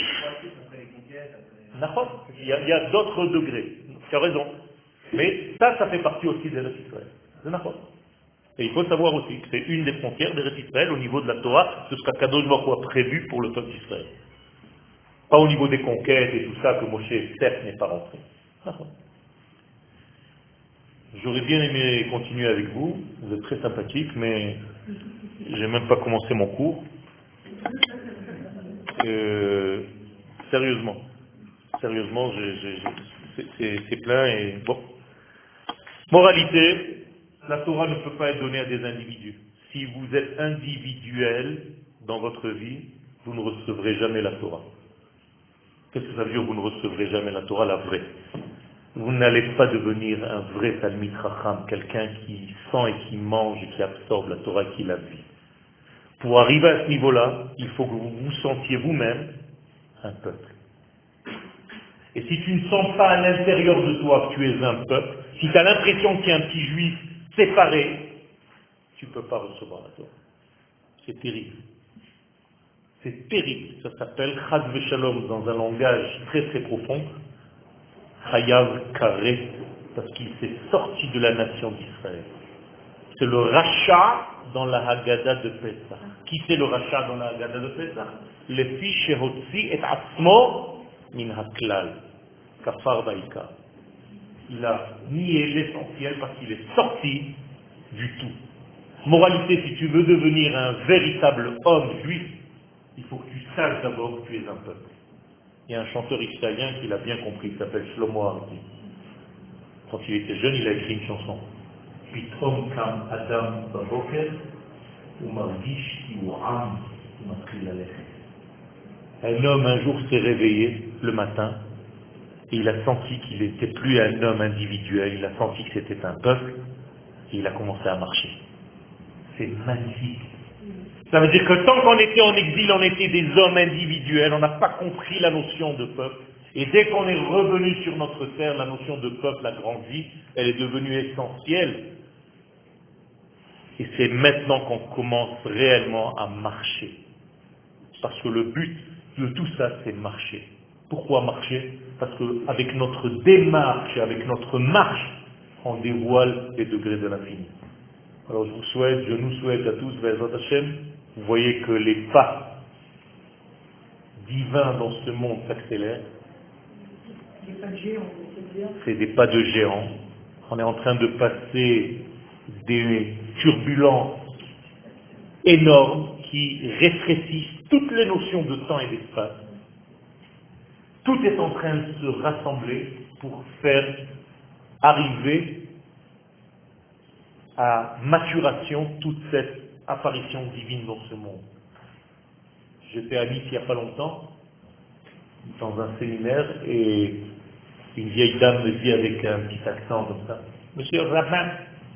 Il y a d'autres degrés. Tu as raison. Mais ça fait partie aussi d'Eretz Israël. C'est n'importe. Et il faut savoir aussi que c'est une des frontières d'Eretz Israël au niveau de la Torah, de ce qu'Akadosh Baruch Hu a prévu pour le peuple d'Israël. Pas au niveau des conquêtes et tout ça que Moshe, certes, n'est pas rentré. J'aurais bien aimé continuer avec vous. Vous êtes très sympathique, mais j'ai même pas commencé mon cours. Sérieusement, c'est plein et bon. Moralité, la Torah ne peut pas être donnée à des individus. Si vous êtes individuel dans votre vie, vous ne recevrez jamais la Torah. Qu'est-ce que ça veut dire, vous ne recevrez jamais la Torah, la vraie? Vous n'allez pas devenir un vrai Talmid Chacham, quelqu'un qui sent et qui mange et qui absorbe la Torah, qui la vit. Pour arriver à ce niveau-là, il faut que vous vous sentiez vous-même un peuple. Et si tu ne sens pas à l'intérieur de toi que tu es un peuple, si tu as l'impression qu'il y a un petit juif séparé, tu ne peux pas recevoir la Torah. C'est terrible. C'est terrible. Ça s'appelle Chad Veshalom dans un langage très très profond. Chayav Karet, parce qu'il s'est sorti de la nation d'Israël. C'est le rachat dans la Haggadah de Pesach. Qui c'est le rachat dans la Haggadah de Pesach? Le fils Shehotzi et Atzmo min Haklal. Kafar Baïka. Il a nié l'essentiel parce qu'il est sorti du tout. Moralité, si tu veux devenir un véritable homme juif, il faut que tu saches d'abord que tu es un peuple. Il y a un chanteur israélien qui l'a bien compris, il s'appelle Shlomo Arti. Quand il était jeune, il a écrit une chanson. Pitom kam Adam baboker, umargish ki u'am, u'matril alechet. Un homme un jour s'est réveillé le matin et il a senti qu'il n'était plus un homme individuel, il a senti que c'était un peuple et il a commencé à marcher. C'est magnifique. Ça veut dire que tant qu'on était en exil, on était des hommes individuels, on n'a pas compris la notion de peuple. Et dès qu'on est revenu sur notre terre, la notion de peuple a grandi, elle est devenue essentielle. Et c'est maintenant qu'on commence réellement à marcher. Parce que le but de tout ça, c'est marcher. Pourquoi marcher? Parce qu'avec notre démarche, avec notre marche, on dévoile les degrés de l'infini. Alors je nous souhaite à tous, Be'ezrat Hashem, vous voyez que les pas divins dans ce monde s'accélèrent. C'est des pas de géants. On est en train de passer des turbulences énormes qui rétrécissent toutes les notions de temps et d'espace. Tout est en train de se rassembler pour faire arriver à maturation toute cette apparition divine dans ce monde. J'étais à Nice il n'y a pas longtemps, dans un séminaire, et une vieille dame me dit avec un petit accent comme ça, Monsieur Rabbin,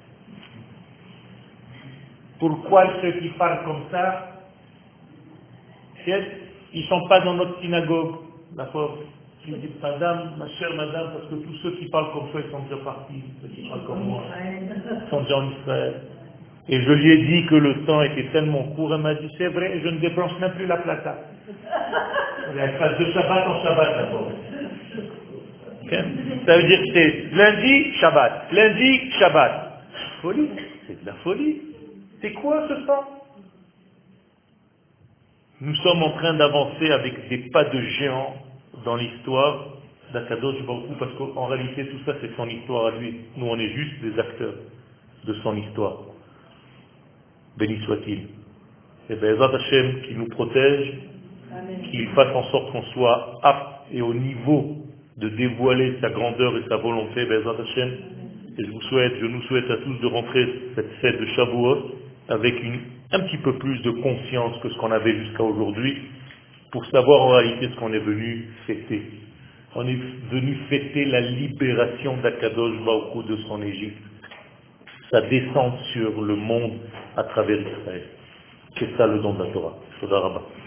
pourquoi ceux qui parlent comme ça, ils ne sont pas dans notre synagogue? D'accord? Je me dis, madame, ma chère madame, parce que tous ceux qui parlent comme ça, ils sont déjà partis, ceux qui parlent comme moi, ils sont déjà en Israël. Et je lui ai dit que le temps était tellement court, elle m'a dit, c'est vrai, je ne débranche même plus la plata. Elle passe de Shabbat en Shabbat d'abord. Okay? Ça veut dire que c'est lundi, Shabbat, lundi, Shabbat. Folie, c'est de la folie. C'est quoi ce temps? Nous sommes en train d'avancer avec des pas de géants dans l'histoire d'Akadosh Baruch Hu, parce qu'en réalité tout ça c'est son histoire à lui. Nous on est juste des acteurs. de son histoire. Béni soit-il. Et Be'ezrat Hashem qui nous protège, qu'il fasse en sorte qu'on soit apte et au niveau de dévoiler sa grandeur et sa volonté, Be'ezrat Hashem. Et je nous souhaite à tous de rentrer cette fête de Shavuot avec un petit peu plus de conscience que ce qu'on avait jusqu'à aujourd'hui, pour savoir en réalité ce qu'on est venu fêter. On est venu fêter la libération d'Akadosh Baruch Hu de son Égypte, sa descente sur le monde à travers Israël. C'est ça le don de la Torah. Toda Rabba.